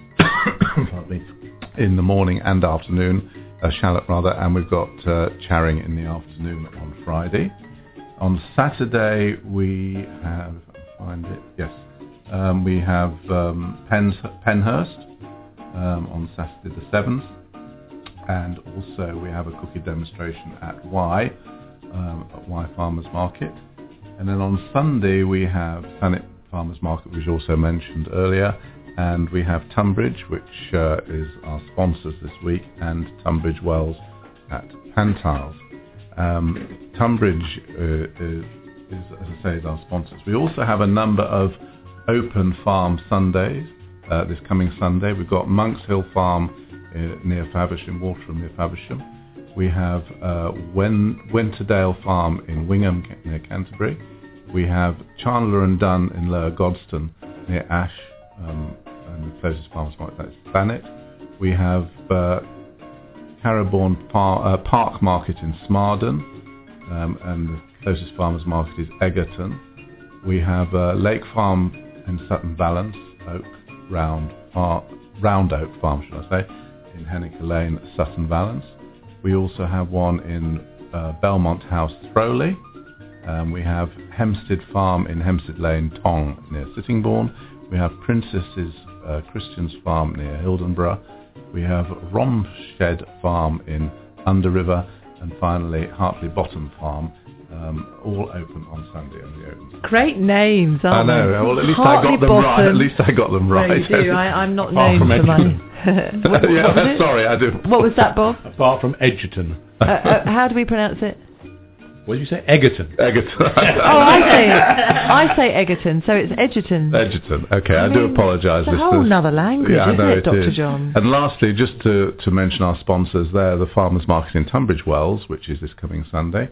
pardon me, in the morning and afternoon, uh, Challock rather, and we've got uh, Charing in the afternoon on Friday. On Saturday we have, I'll find it, yes, um, we have um, Pens, Penhurst um, on Saturday the seventh, and also we have a cookie demonstration at Y, um, at Y Farmers Market. And then on Sunday we have Thanet Farmers Market, which was also mentioned earlier, and we have Tunbridge, which uh, is our sponsors this week, and Tunbridge Wells at Pantiles. Um, Tunbridge uh, is, is, as I say, is our sponsors. We also have a number of open farm Sundays uh, this coming Sunday. We've got Monks Hill Farm uh, near Faversham, Waterham near Faversham. We have uh, Wen- Winterdale Farm in Wingham near Canterbury. We have Chandler and Dunn in Lower Godstone near Ash, um, and the closest farmers market, that's Thanet. We have uh, Carraborn Par- uh, Park Market in Smarden, um, and the closest farmers market is Egerton. We have uh, Lake Farm in Sutton Valence, Oak Round, Far- Round Oak Farm, should I say, in Henniker Lane, Sutton Valence. We also have one in uh, Belmont House, Throwley. Um, we have Hempstead Farm in Hempstead Lane, Tong, near Sittingbourne. We have Princess's uh, Christian's Farm near Hildenborough. We have Romshed Farm in Underriver. And finally, Hartley Bottom Farm, um, all open on Sunday. And we open. Great names, aren't I know. they? Well, at least Hartley I got them Bottom. right. At least I got them right. No, you do. I, I'm not Apart known from for my... Edgerton. what, what yeah, was it? sorry, I do. What was that, Bob? Apart from Edgerton. uh, uh, how do we pronounce it? What did you say? Egerton. Egerton. Oh, I say I say Egerton, so it's Edgerton. Edgerton. Okay, I, I do mean, apologise. It's a whole other language, yeah, I isn't know it, it Doctor is. John? And lastly, just to, to mention our sponsors there, the Farmers Market in Tunbridge Wells, which is this coming Sunday.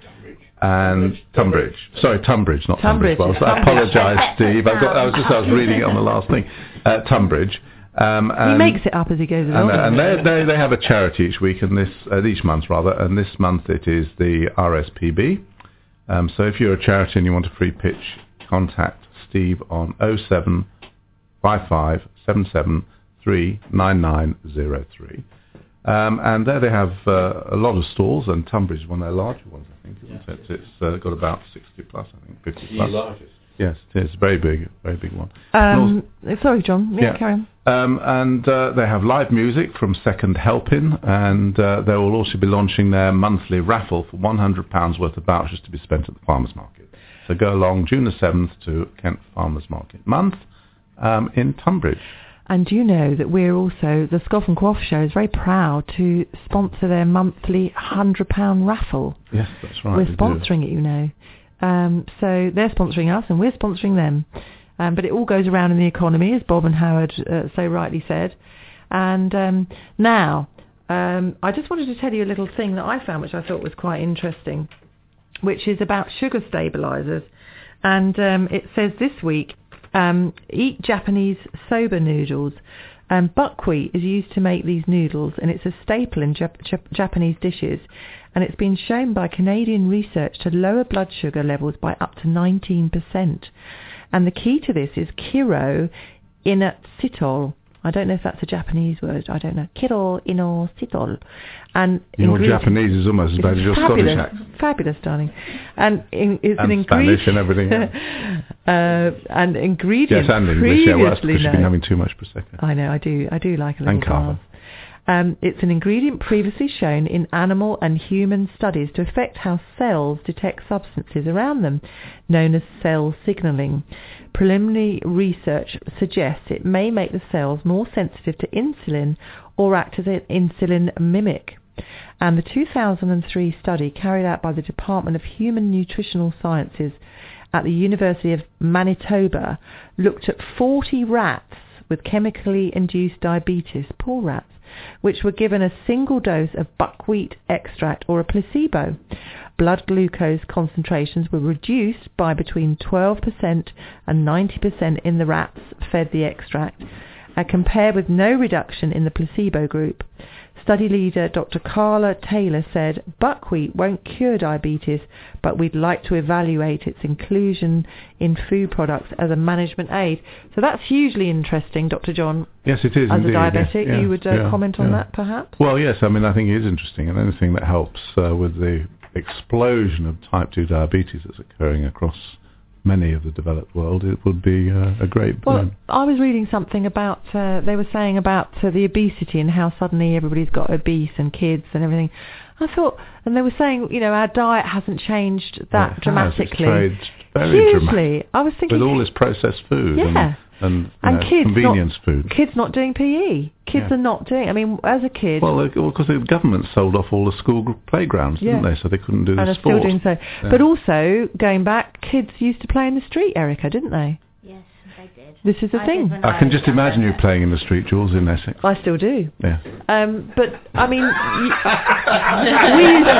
And Tunbridge. Sorry, Tunbridge, not Tunbridge. Tunbridge Wells. I apologise, Steve. I've got, I was just I was reading it on the last thing. Uh, Tunbridge. Um, and, he makes it up as he goes along. And, uh, and they, they they have a charity each week, and this uh, each month rather, and this month it is the R S P B. Um, so if you're a charity and you want a free pitch, contact Steve on oh seven five five seven seven three nine nine oh three. Um, and there they have uh, a lot of stalls, and Tunbridge is one of their larger ones, I think, isn't it? It's uh, got about sixty plus, I think, fifty plus. The largest. Yes, it is a very big, very big one. Um, sorry, John. Yeah, Yeah. carry on. Um, and uh, they have live music from Second Helping, and uh, they will also be launching their monthly raffle for one hundred pounds worth of vouchers to be spent at the Farmers Market. So go along June the seventh to Kent Farmers Market Month um, in Tunbridge. And do you know that we're also, the Scoff and Quaff Show is very proud to sponsor their monthly one hundred pound raffle. Yes, that's right. We're we do. sponsoring it, you know. Um, so they're sponsoring us and we're sponsoring them. Um, but it all goes around in the economy, as Bob and Howard uh, so rightly said. And um, now, um, I just wanted to tell you a little thing that I found, which I thought was quite interesting. which is about sugar stabilizers. And um, it says this week, um, eat Japanese soba noodles. Um, buckwheat is used to make these noodles, and it's a staple in Jap- Jap- Japanese dishes. And it's been shown by Canadian research to lower blood sugar levels by up to nineteen percent. And the key to this is kiro inositol. I don't know if that's a Japanese word. I don't know. Kiro inositol. And your ingredient- Japanese is almost as bad as your fabulous, Scottish accent. Fabulous, darling. And in, it's And an Spanish ingredient. and everything. uh, and ingredients Yes, and English. Yeah, well, that's previously because you've been known. having too much prosecco. I know. I do. I do like a little And carbon. glass. Um, it's an ingredient previously shown in animal and human studies to affect how cells detect substances around them, known as cell signalling. Preliminary research suggests it may make the cells more sensitive to insulin or act as an insulin mimic. And the two thousand three study carried out by the Department of Human Nutritional Sciences at the University of Manitoba looked at forty rats with chemically induced diabetes, poor rats, which were given a single dose of buckwheat extract or a placebo. Blood glucose concentrations were reduced by between twelve percent and ninety percent in the rats fed the extract, uh, compared with no reduction in the placebo group. Study leader Doctor Carla Taylor said, buckwheat won't cure diabetes, but we'd like to evaluate its inclusion in food products as a management aid. So that's hugely interesting, Doctor John. Yes, it is. As indeed, a diabetic, yes, you would uh, yeah, comment on yeah. that, perhaps? Well, yes, I mean, I think it is interesting, and anything that helps uh, with the explosion of type two diabetes that's occurring across many of the developed world, it would be uh, a great Well, boon. I was reading something about, uh, they were saying about uh, the obesity and how suddenly everybody's got obese and kids and everything. I thought, and they were saying, you know, our diet hasn't changed that Well, it has. dramatically. It's changed very Hugely. dramatically. I was thinking, With all this processed food Yeah. and, and, you and know, kids convenience not, food. Kids not doing P E. Kids Yeah. are not doing. I mean, as a kid, Well, because the government sold off all the school gr- playgrounds, Yeah. didn't they? So they couldn't do and the are sport. still doing so. Yeah. But also, going back, kids used to play in the street, Erica, didn't they? Yes, they did. This is the I thing. did when I can was just younger. imagine you playing in the street, Jules, in Essex. I still do. Yeah. Um, but I mean, y- we used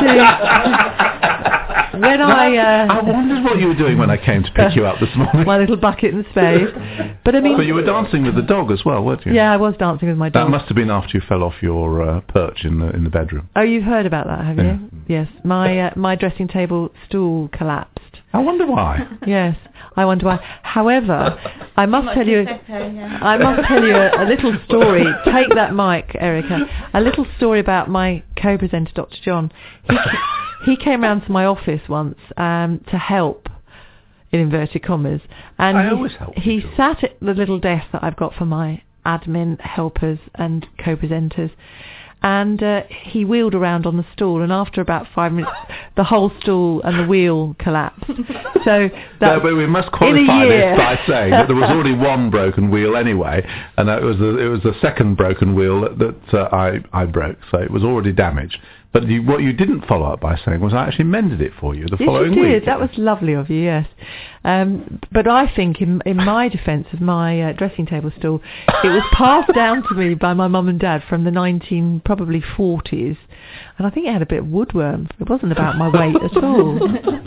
to. When I, uh, I wondered what you were doing when I came to pick you up this morning. my little bucket and spade. But I mean, But you were dancing with the dog as well, weren't you? yeah, I was dancing with my That dog. must have been after you fell off your uh, perch in the in the bedroom. Oh, you've heard about that, have you? Yeah. Yes, my uh, my dressing table stool collapsed. I wonder why. Yes, I wonder why. However, I must Much tell you, prosecco, yeah. I must tell you a, a little story. Take that mic, Erica. A little story about my co-presenter, Doctor John. He, he came round to my office once um, to help, in inverted commas. And I he, always help you, He Jules. sat at the little desk that I've got for my admin helpers and co-presenters. And uh, he wheeled around on the stool, and after about five minutes, the whole stool and the wheel collapsed. So that No, but we must in a qualify year. this by saying that there was already one broken wheel anyway, and that was the, it was the second broken wheel that, that uh, I I broke, so it was already damaged. But you, what you didn't follow up by saying was I actually mended it for you the Yes, following you did. week. That was lovely of you, yes. Um, but I think, in in my defence of my uh, dressing table stool, it was passed down to me by my mum and dad from the nineteen probably forties, and I think it had a bit of woodworm. It wasn't about my weight at all.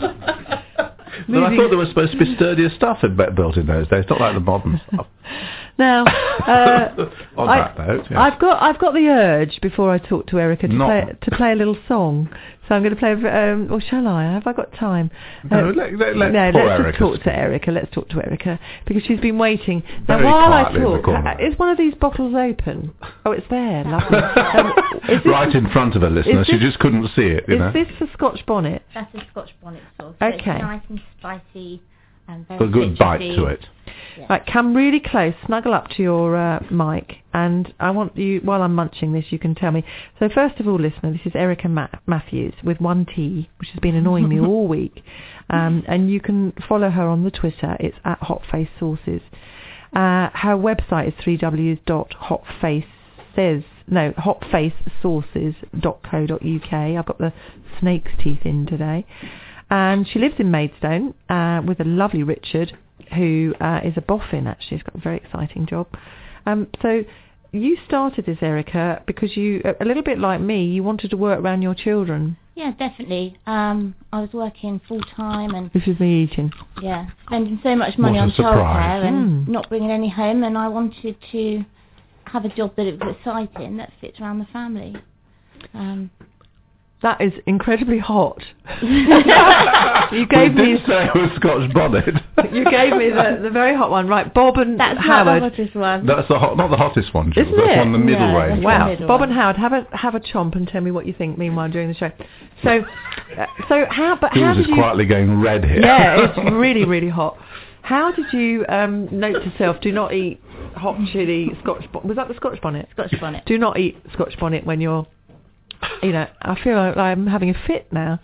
But I thought there was supposed to be sturdier stuff in- built in those days, not like the modern stuff. Now, uh, On I, that note, yes. I've got I've got the urge before I talk to Erica to Not- play to play a little song. So I'm going to play, um, or shall I? Have I got time? No, Uh, let- let- let no, poor let's Erica just talk speak. to Erica. Let's talk to Erica because she's been waiting. Now, Very while I quietly in the talk, corner. uh, is one of these bottles open? Oh, it's there. Lovely. Um, is this, Right in front of her, listener. is She this- just couldn't see it, you is know. this for Scotch bonnet? That's a Scotch bonnet sauce. So Okay. It's nice and spicy and very A good bite citrusy. to it. Yes. Right, come really close, snuggle up to your uh, mic, and I want you, while I'm munching this, you can tell me. So first of all, listener, this is Erica Ma- Matthews with one T, which has been annoying me all week. Um, and you can follow her on the Twitter. It's at Hotface Sauces. Uh, her website is w w w dot hotfaces, no, hotfacesauces dot co dot u k. I've got the snake's teeth in today. And she lives in Maidstone uh, with a lovely Richard, who uh, is a boffin, actually. He's got a very exciting job. Um, so you started this, Erica, because you, a little bit like me, you wanted to work around your children. Yeah, definitely. Um, I was working full time and This is me eating. yeah, spending so much money What a on surprise. childcare and Mm. not bringing any home, and I wanted to have a job that it was exciting, that fits around the family. Um, That is incredibly hot. you gave we me did say it was Scotch bonnet. you gave me the, the very hot one, right? Bob and that's Howard. not the hottest one. That's the hot, not the hottest one, Jules. Isn't That's it? one the middle No, range. that's Wow, the middle Bob one. and Howard, have a have a chomp and tell me what you think. Meanwhile, during the show. So, uh, so how? But how Jules did is you? quietly going red here. Yeah, it's really really hot. How did you um, note to self? Do not eat hot chili Scotch. Bo- was that the Scotch bonnet? Scotch bonnet. Do not eat Scotch bonnet when you're. You know, I feel like I'm having a fit now.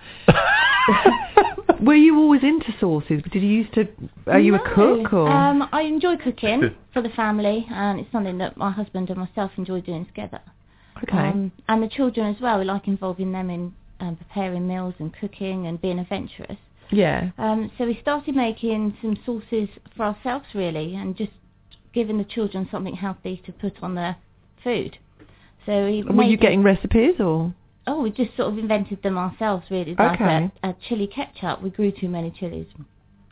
Were you always into sauces? Did you used to? Are you No, a cook or? Um, I enjoy cooking for the family, and it's something that my husband and myself enjoy doing together. okay. Um, and the children as well. We like involving them in um, preparing meals and cooking and being adventurous. yeah. Um, so we started making some sauces for ourselves, really, and just giving the children something healthy to put on their food. So we Were made you getting recipes or? Oh, we just sort of invented them ourselves, really. Like Okay. a, a chili ketchup. We grew too many chilies. Do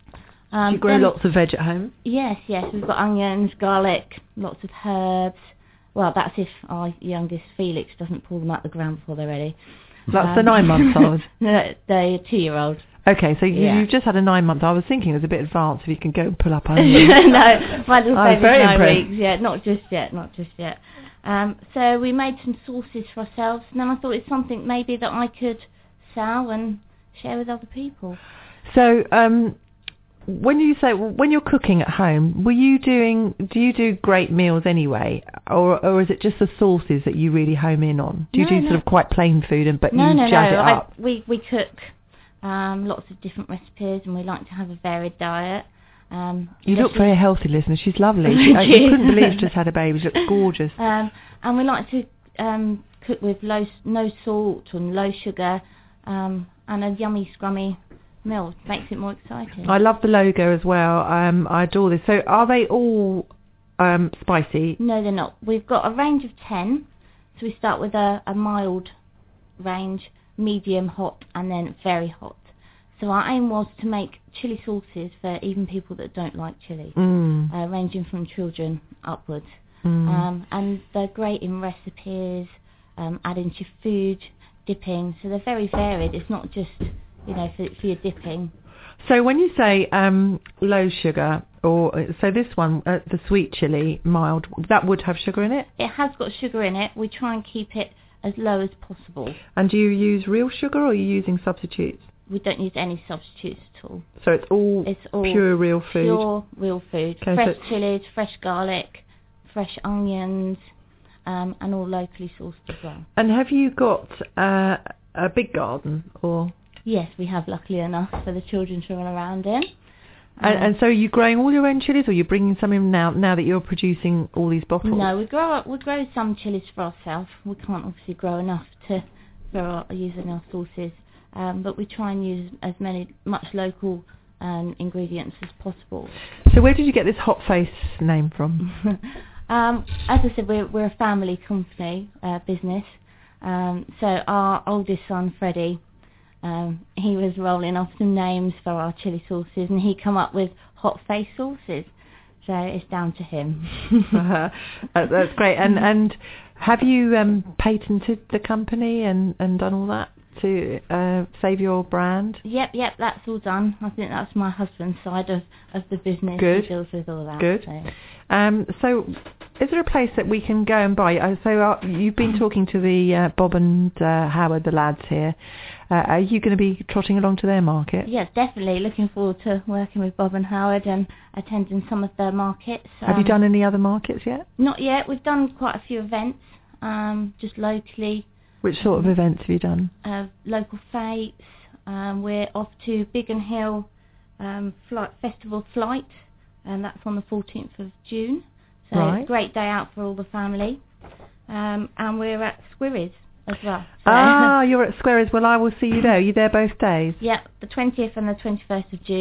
Um, you grow then- lots of veg at home? Yes, yes. We've got onions, garlic, lots of herbs. Well, that's if our youngest Felix doesn't pull them out the ground before they're ready. That's the Um, nine-month-old. No, the two-year-old. Okay, so you, Yeah. you've just had a nine-month. I was thinking it was a bit advanced if you can go and pull up onions. No, my little I was baby's very nine impressed. weeks. Yeah, not just yet, not just yet. Um, so we made some sauces for ourselves, and then I thought it's something maybe that I could sell and share with other people. So, um, when you say when you're cooking at home, were you doing? Do you do great meals anyway, or or is it just the sauces that you really home in on? Do you No, do no. sort of quite plain food, and but no, you no, jazz no. it I, up? we we cook um, lots of different recipes, and we like to have a varied diet. Um, You look especially- very healthy, listener. She's lovely. Thank She, I, you you. couldn't believe she just had a baby. She looks gorgeous. Um, and we like to um, cook with low, no salt and low sugar, um, and a yummy, scrummy meal. Makes it more exciting. I love the logo as well. Um, I adore this. So, are they all um, spicy? No, they're not. We've got a range of ten. So we start with a, a mild range, medium, hot, and then very hot. So our aim was to make chili sauces for even people that don't like chili, Mm. uh, ranging from children upwards. Mm. Um, and they're great in recipes, um, adding to food, dipping. So they're very varied. It's not just, you know, for, for your dipping. So when you say um, low sugar, or so this one, uh, the sweet chili, mild, that would have sugar in it? It has got sugar in it. We try and keep it as low as possible. And do you use real sugar, or are you using substitutes? We don't use any substitutes at all. So it's all, It's all pure real food? Pure real food. Okay, fresh so- chilies, fresh garlic, fresh onions, um, and all locally sourced as well. And have you got uh, a big garden, or? Yes, we have, luckily enough, for the children to run around in. And, Um, and so are you growing all your own chilies, or are you bringing some in now, now that you're producing all these bottles? No, we grow we grow some chilies for ourselves. We can't obviously grow enough to for our, using our sauces, um, but we try and use as many much local um, ingredients as possible. So where did you get this hot face name from? um, as I said, we're we're a family company uh, business. Um, so our oldest son, Freddie, um, he was rolling off some names for our chili sauces, and he come up with hot face sauces. So it's down to him. uh, that's great. And and have you um, patented the company and, and done all that to uh, save your brand? Yep, yep, that's all done. I think that's my husband's side of, of the business. Good. He deals with all that. Good. So. Um, so is there a place that we can go and buy? Uh, so uh, you've been talking to the uh, Bob and uh, Howard, the lads here. Uh, are you going to be trotting along to their market? Yes, definitely. Looking forward to working with Bob and Howard and attending some of their markets. Have you Um, done any other markets yet? Not yet. We've done quite a few events, um, just locally, Which sort of events have you done? uh, local fates. Um, we're off to Biggin Hill um, flight, Festival Flight, and that's on the fourteenth of June. So Right. great day out for all the family. Um, and we're at Squirries as well. So Ah, you're at Squares. Well, I will see you there. Are you there both days? yeah, the twentieth and the twenty-first of June.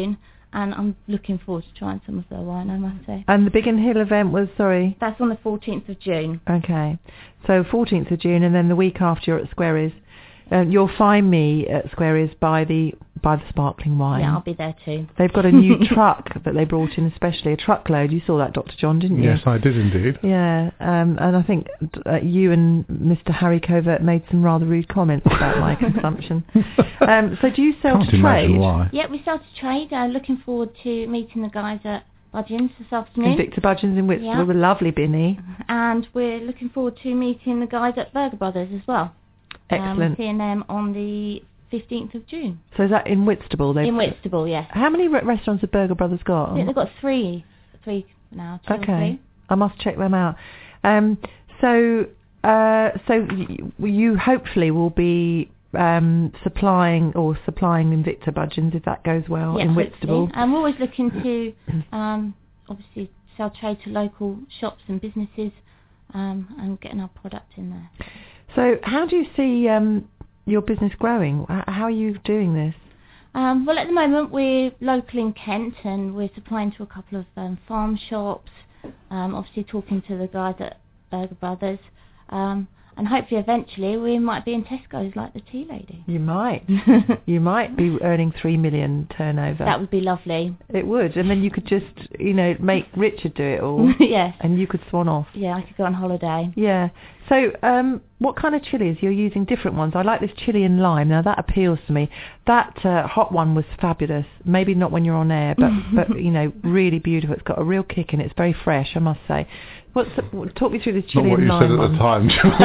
and I'm looking forward to trying some of their wine, I must say. And the Biggin Hill event was, sorry? That's on the fourteenth of June. Okay. So fourteenth of June, and then the week after you're at Squareys. Um, you'll find me at Squareys by the by the sparkling wine. Yeah, I'll be there too. They've got a new truck that they brought in, especially a truckload. You saw that, Doctor John, didn't you? Yes, I did indeed. Yeah, um, and I think uh, you and Mister Harry Covert made some rather rude comments about my consumption. Um, so do you sell Can't to imagine trade? why. Yeah, we started trade. Uh, looking forward to meeting the guys at Budgeons this afternoon. In Victor Budgeons in Whitstable, Yeah. with a lovely binny. And we're looking forward to meeting the guys at Burger Brothers as well. Excellent. Um, seeing them on the fifteenth of June. So is that in Whitstable? They've- In Whitstable, yes. How many re- restaurants have Burger Brothers got? I think they've got three, three now. Two or Okay, three. I must check them out. Um, so, uh, so y- you hopefully will be um, supplying or supplying in Victor Budgeons if that goes well Yeah, in hopefully. Whitstable. And we're always looking to, um, obviously, sell trade to local shops and businesses, um, and getting our product in there. So, how do you see um, your business growing? H- How are you doing this? Um, well, at the moment we're local in Kent, and we're supplying to a couple of um, farm shops. Um, obviously, talking to the guys at Burger Brothers, um, and hopefully, eventually, we might be in Tesco's like the tea lady. You might, you might be earning three million turnover. That would be lovely. It would, and then you could just, you know, make Richard do it all, Yes. and you could swan off. Yeah, I could go on holiday. Yeah. So, um, what kind of chilies? You're using different ones. I like this chili and lime. Now, that appeals to me. That uh, hot one was fabulous. Maybe not when you're on air, but, but you know, really beautiful. It's got a real kick in it. It's very fresh, I must say. What's the, talk me through this chili Not what and you lime said at one. the time.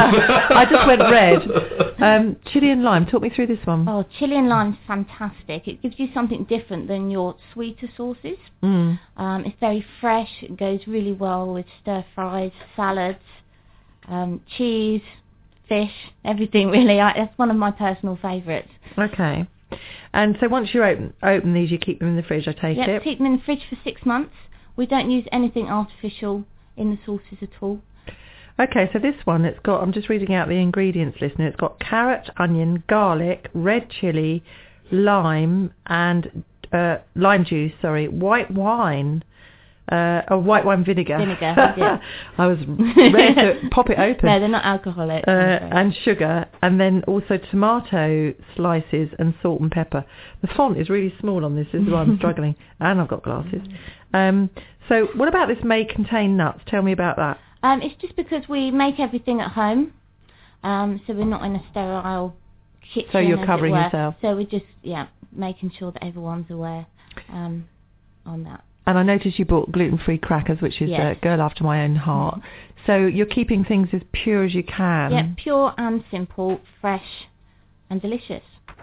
I just went red. Um, chili and lime. Talk me through this one. Oh, chili and lime's fantastic. It gives you something different than your sweeter sauces. Mm. Um, it's very fresh. It goes really well with stir fries, salads, um, cheese, fish, everything really. I, that's one of my personal favourites. Okay. And so once you open open these, you keep them in the fridge, I take Yep, it? keep them in the fridge for six months. We don't use anything artificial in the sauces at all. Okay, so this one, it's got, I'm just reading out the ingredients list, and it's got carrot, onion, garlic, red chilli, lime, and uh, lime juice, sorry, white wine, uh, oh, white wine vinegar. Vinegar, yeah. I was ready to pop it open. No, they're not alcoholic. Uh, and sugar, and then also tomato slices and salt and pepper. The font is really small on this, this is why I'm struggling, and I've got glasses. Um, so what about this may contain nuts? Tell me about that. Um, it's just because we make everything at home, um, so we're not in a sterile kitchen. So you're as it covering were. yourself. So we're just, yeah, making sure that everyone's aware um, on that. And I noticed you bought gluten-free crackers, which is Yes. a girl after my own heart. So you're keeping things as pure as you can. Yeah, pure and simple, fresh and delicious.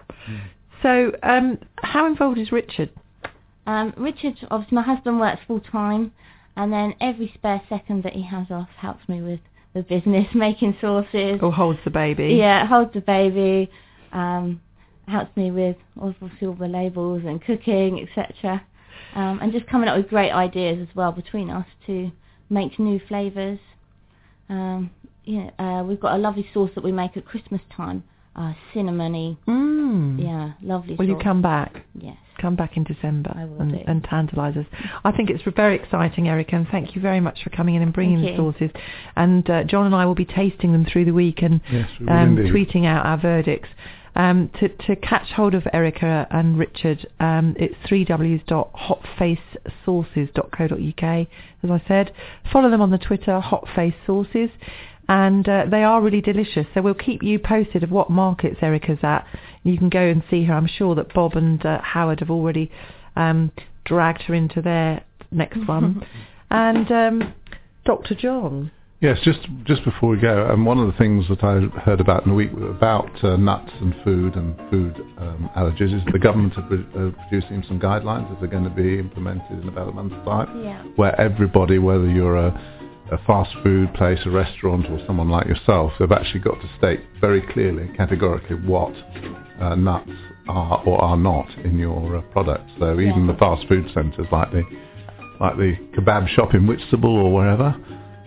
So um, how involved is Richard? Um, Richard, obviously my husband works full time, and then every spare second that he has off helps me with the business, making sauces. Or holds the baby? Yeah, holds the baby, um, helps me with all the silver labels and cooking, et cetera. Um, and just coming up with great ideas as well between us to make new flavours. Um, yeah, uh, we've got a lovely sauce that we make at Christmas time, uh, cinnamony. Mm. Yeah, lovely Will sauce. you come back? Yes. Come back in December I will and, do. and tantalise us. I think it's very exciting, Erica, and thank you very much for coming in and bringing Thank the you. sauces. And uh, John and I will be tasting them through the week and Yes, we will um, indeed. tweeting out our verdicts. Um, to, to catch hold of Erica and Richard, um, it's three w dot hotface sauces dot co dot u k. As I said, follow them on the Twitter, Hotface Sauces, and uh, they are really delicious. So we'll keep you posted of what markets Erica's at. You can go and see her. I'm sure that Bob and uh, Howard have already um, dragged her into their next one. And um, Doctor John. Yes, just just before we go, um, one of the things that I heard about in the week about uh, nuts and food and food um, allergies is the government are pro- uh, producing some guidelines that are going to be implemented in about a month's time, Yeah. where everybody, whether you're a, a fast food place, a restaurant, or someone like yourself, have actually got to state very clearly, categorically, what uh, nuts are or are not in your uh, products. So even Yeah. the fast food centres, like the like the kebab shop in Whitstable or wherever,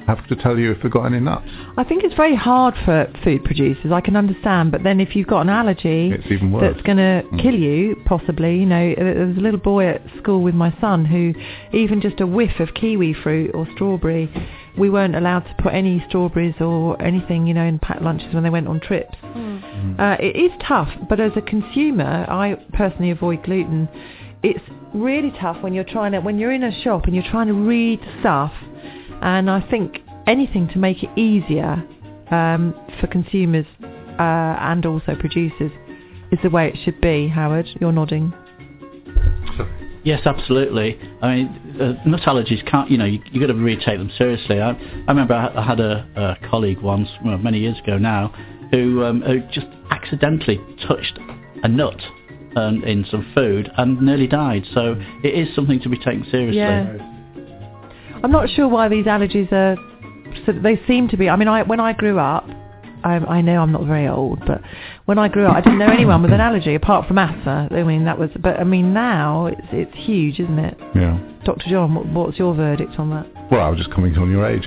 have to tell you if they've got any nuts. I think it's very hard for food producers. I can understand, but then if you've got an allergy It's even worse. that's going to Mm. kill you, possibly, you know, there was a little boy at school with my son who, even just a whiff of kiwi fruit or strawberry, we weren't allowed to put any strawberries or anything, you know, in packed lunches when they went on trips. Mm. Uh, it is tough, but as a consumer, I personally avoid gluten. It's really tough when you're trying to, when you're in a shop and you're trying to read stuff, and I think anything to make it easier um, for consumers uh, and also producers is the way it should be. Howard, you're nodding. Yes, absolutely. I mean, uh, nut allergies can't, you know, you, you got to really take them seriously. I, I remember I had a, a colleague once, well, many years ago now, who, um, who just accidentally touched a nut um, in some food and nearly died. So it is something to be taken seriously. Yeah. I'm not sure why these allergies are. So they seem to be. I mean, I when I grew up, I, I know I'm not very old, but when I grew up, I didn't know anyone with an allergy apart from asthma. I mean, that was. But I mean, now it's it's huge, isn't it? Yeah. Doctor John, what, what's your verdict on that? Well, I was just commenting on your age.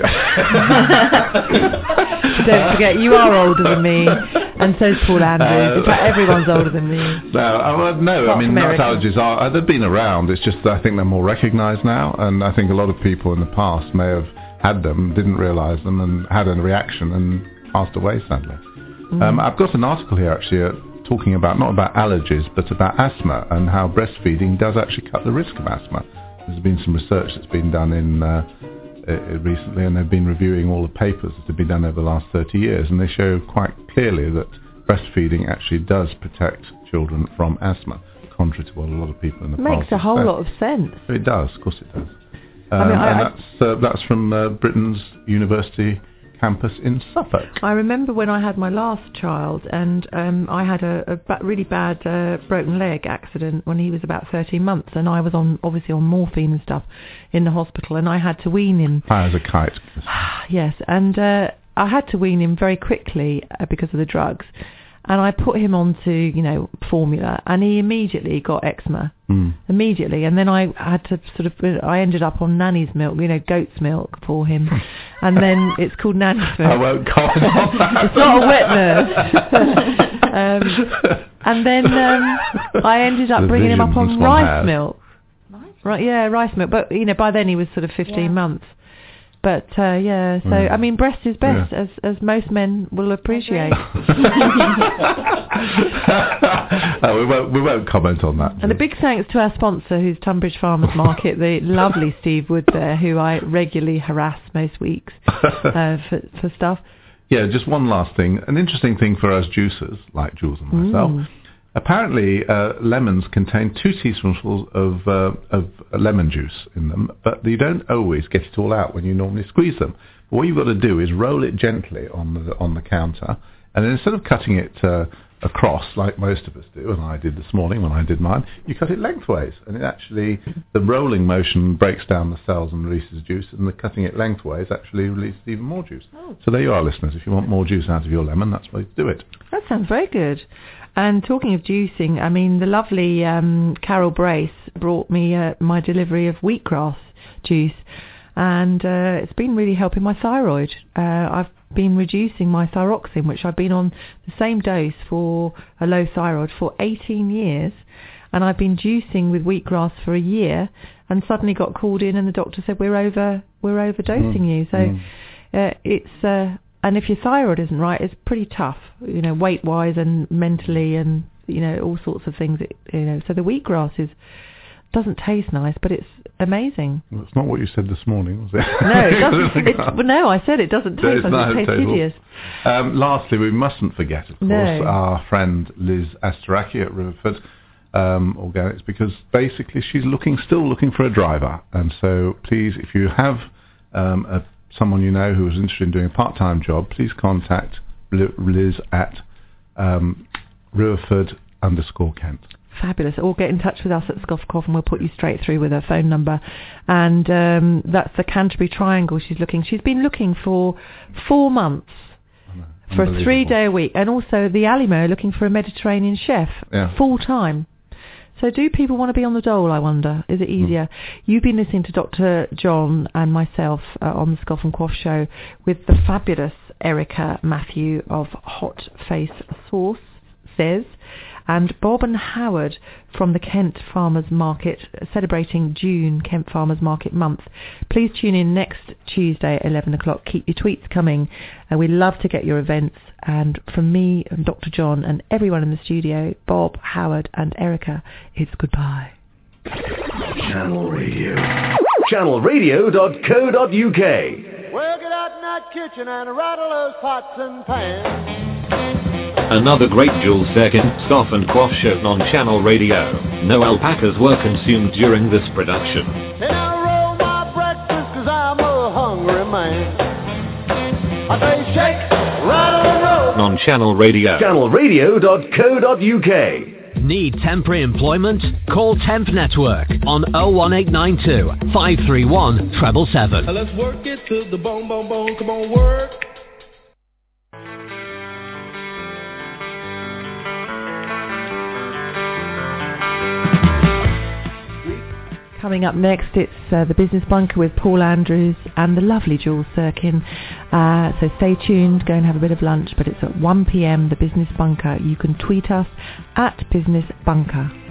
Don't forget, you are older than me, and so's Paul Andrews. In fact, everyone's older than me. No, I, no, Apart I mean, from nut Erica. allergies are, uh, they've been around. It's just that I think they're more recognised now, and I think a lot of people in the past may have had them, didn't realise them, and had a reaction and passed away, sadly. Mm. Um, I've got an article here, actually, uh, talking about, not about allergies, but about asthma, and how breastfeeding does actually cut the risk of asthma. There's been some research that's been done in uh, uh, recently, and they've been reviewing all the papers that have been done over the last thirty years, and they show quite clearly that breastfeeding actually does protect children from asthma, contrary to what a lot of people in the Makes past a whole have said. lot of sense. It does, of course it does. Um, I mean, I- and I- that's uh, that's from uh, Britain's University campus in Suffolk. I remember when I had my last child, and um, I had a, a ba- really bad uh, broken leg accident when he was about thirteen months, and I was on obviously on morphine and stuff in the hospital, and I had to wean him. High as a kite. Yes, and uh, I had to wean him very quickly uh, because of the drugs, and I put him onto, you know, formula, and he immediately got eczema. Mm. Immediately, and then I had to sort of, I ended up on nanny's milk, you know, goat's milk for him, and then it's called nanny's milk. I won't comment on that. It's not a wet nurse. um, and then um, I ended up The bringing him up visions on one rice has. milk. Nice. Right, yeah, rice milk. But you know, by then he was sort of fifteen Yeah. months. But uh, yeah, so Mm. I mean, breast is best, Yeah. as as most men will appreciate. Oh, we won't we won't comment on that. And a big thanks to our sponsor, who's Tunbridge Farmers Market, the lovely Steve Wood there, who I regularly harass most weeks uh, for, for stuff. Yeah, just one last thing. An interesting thing for us juicers, like Jules and myself. Mm. Apparently, uh, lemons contain two teaspoonfuls of uh, of lemon juice in them, but you don't always get it all out when you normally squeeze them. But what you've got to do is roll it gently on the on the counter, and then instead of cutting it uh, across like most of us do, and I did this morning when I did mine, you cut it lengthways, and it actually the rolling motion breaks down the cells and releases juice, and the cutting it lengthways actually releases even more juice. Oh. So there you are, listeners. If you want more juice out of your lemon, that's the way to do it. That sounds very good. And talking of juicing, I mean, the lovely um, Carol Brace brought me uh, my delivery of wheatgrass juice, and uh, it's been really helping my thyroid. Uh, I've been reducing my thyroxine, which I've been on the same dose for a low thyroid for eighteen years, and I've been juicing with wheatgrass for a year, and suddenly got called in, and the doctor said we're over, we're overdosing Mm. you. So Mm. uh, it's. Uh, And if your thyroid isn't right, it's pretty tough, you know, weight-wise and mentally, and you know, all sorts of things. You know, so the wheatgrass is doesn't taste nice, but it's amazing. Well, it's not what you said this morning, was it? No, it doesn't. It's, well, no, I said it doesn't taste It's nice. not It tastes tasteful. hideous. Um, lastly, we mustn't forget, of course, No. our friend Liz Asteraki at Riverford um, Organics, because basically she's looking, still looking for a driver. And so please, if you have um, a, someone you know who is interested in doing a part-time job, please contact Li- Liz at um, Riverford underscore Kent. Fabulous. Or get in touch with us at Scoffcoff and we'll put you straight through with her phone number. And um, that's the Canterbury Triangle she's looking. She's been looking for four months for a Unbelievable. three-day a week. And also the Alimo looking for a Mediterranean chef Yeah. full-time. So do people want to be on the dole, I wonder? Is it easier? Mm. You've been listening to Doctor John and myself uh, on the Scoff and Quaff show with the fabulous Erica Matthew of Hot Face Sauce, says, and Bob and Howard from the Kent Farmers Market, celebrating June Kent Farmers Market month. Please tune in next Tuesday at eleven o'clock. Keep your tweets coming. Uh, we love to get your events. And from me and Doctor John and everyone in the studio, Bob, Howard and Erica, it's goodbye. Channel Radio. channel radio dot co dot uk. Well, get out in that kitchen and rattle those pots and pans. Another great Jules Second Scoff and Quaff show on Channel Radio. No alpacas were consumed during this production. Then I roll my breakfast cause I'm a hungry man. I say shake, rattle and roll. On Channel Radio. channel radio dot co dot uk. Need temporary employment? Call Temp Network on oh one eight nine two, five three one, seven seven seven. Let's work it to the bone, bone, bone. Come on, work. Coming up next, it's uh, the Business Bunker with Paul Andrews and the lovely Jules Sirkin. Uh, so stay tuned, go and have a bit of lunch, but it's at one p.m, the Business Bunker. You can tweet us at Business Bunker.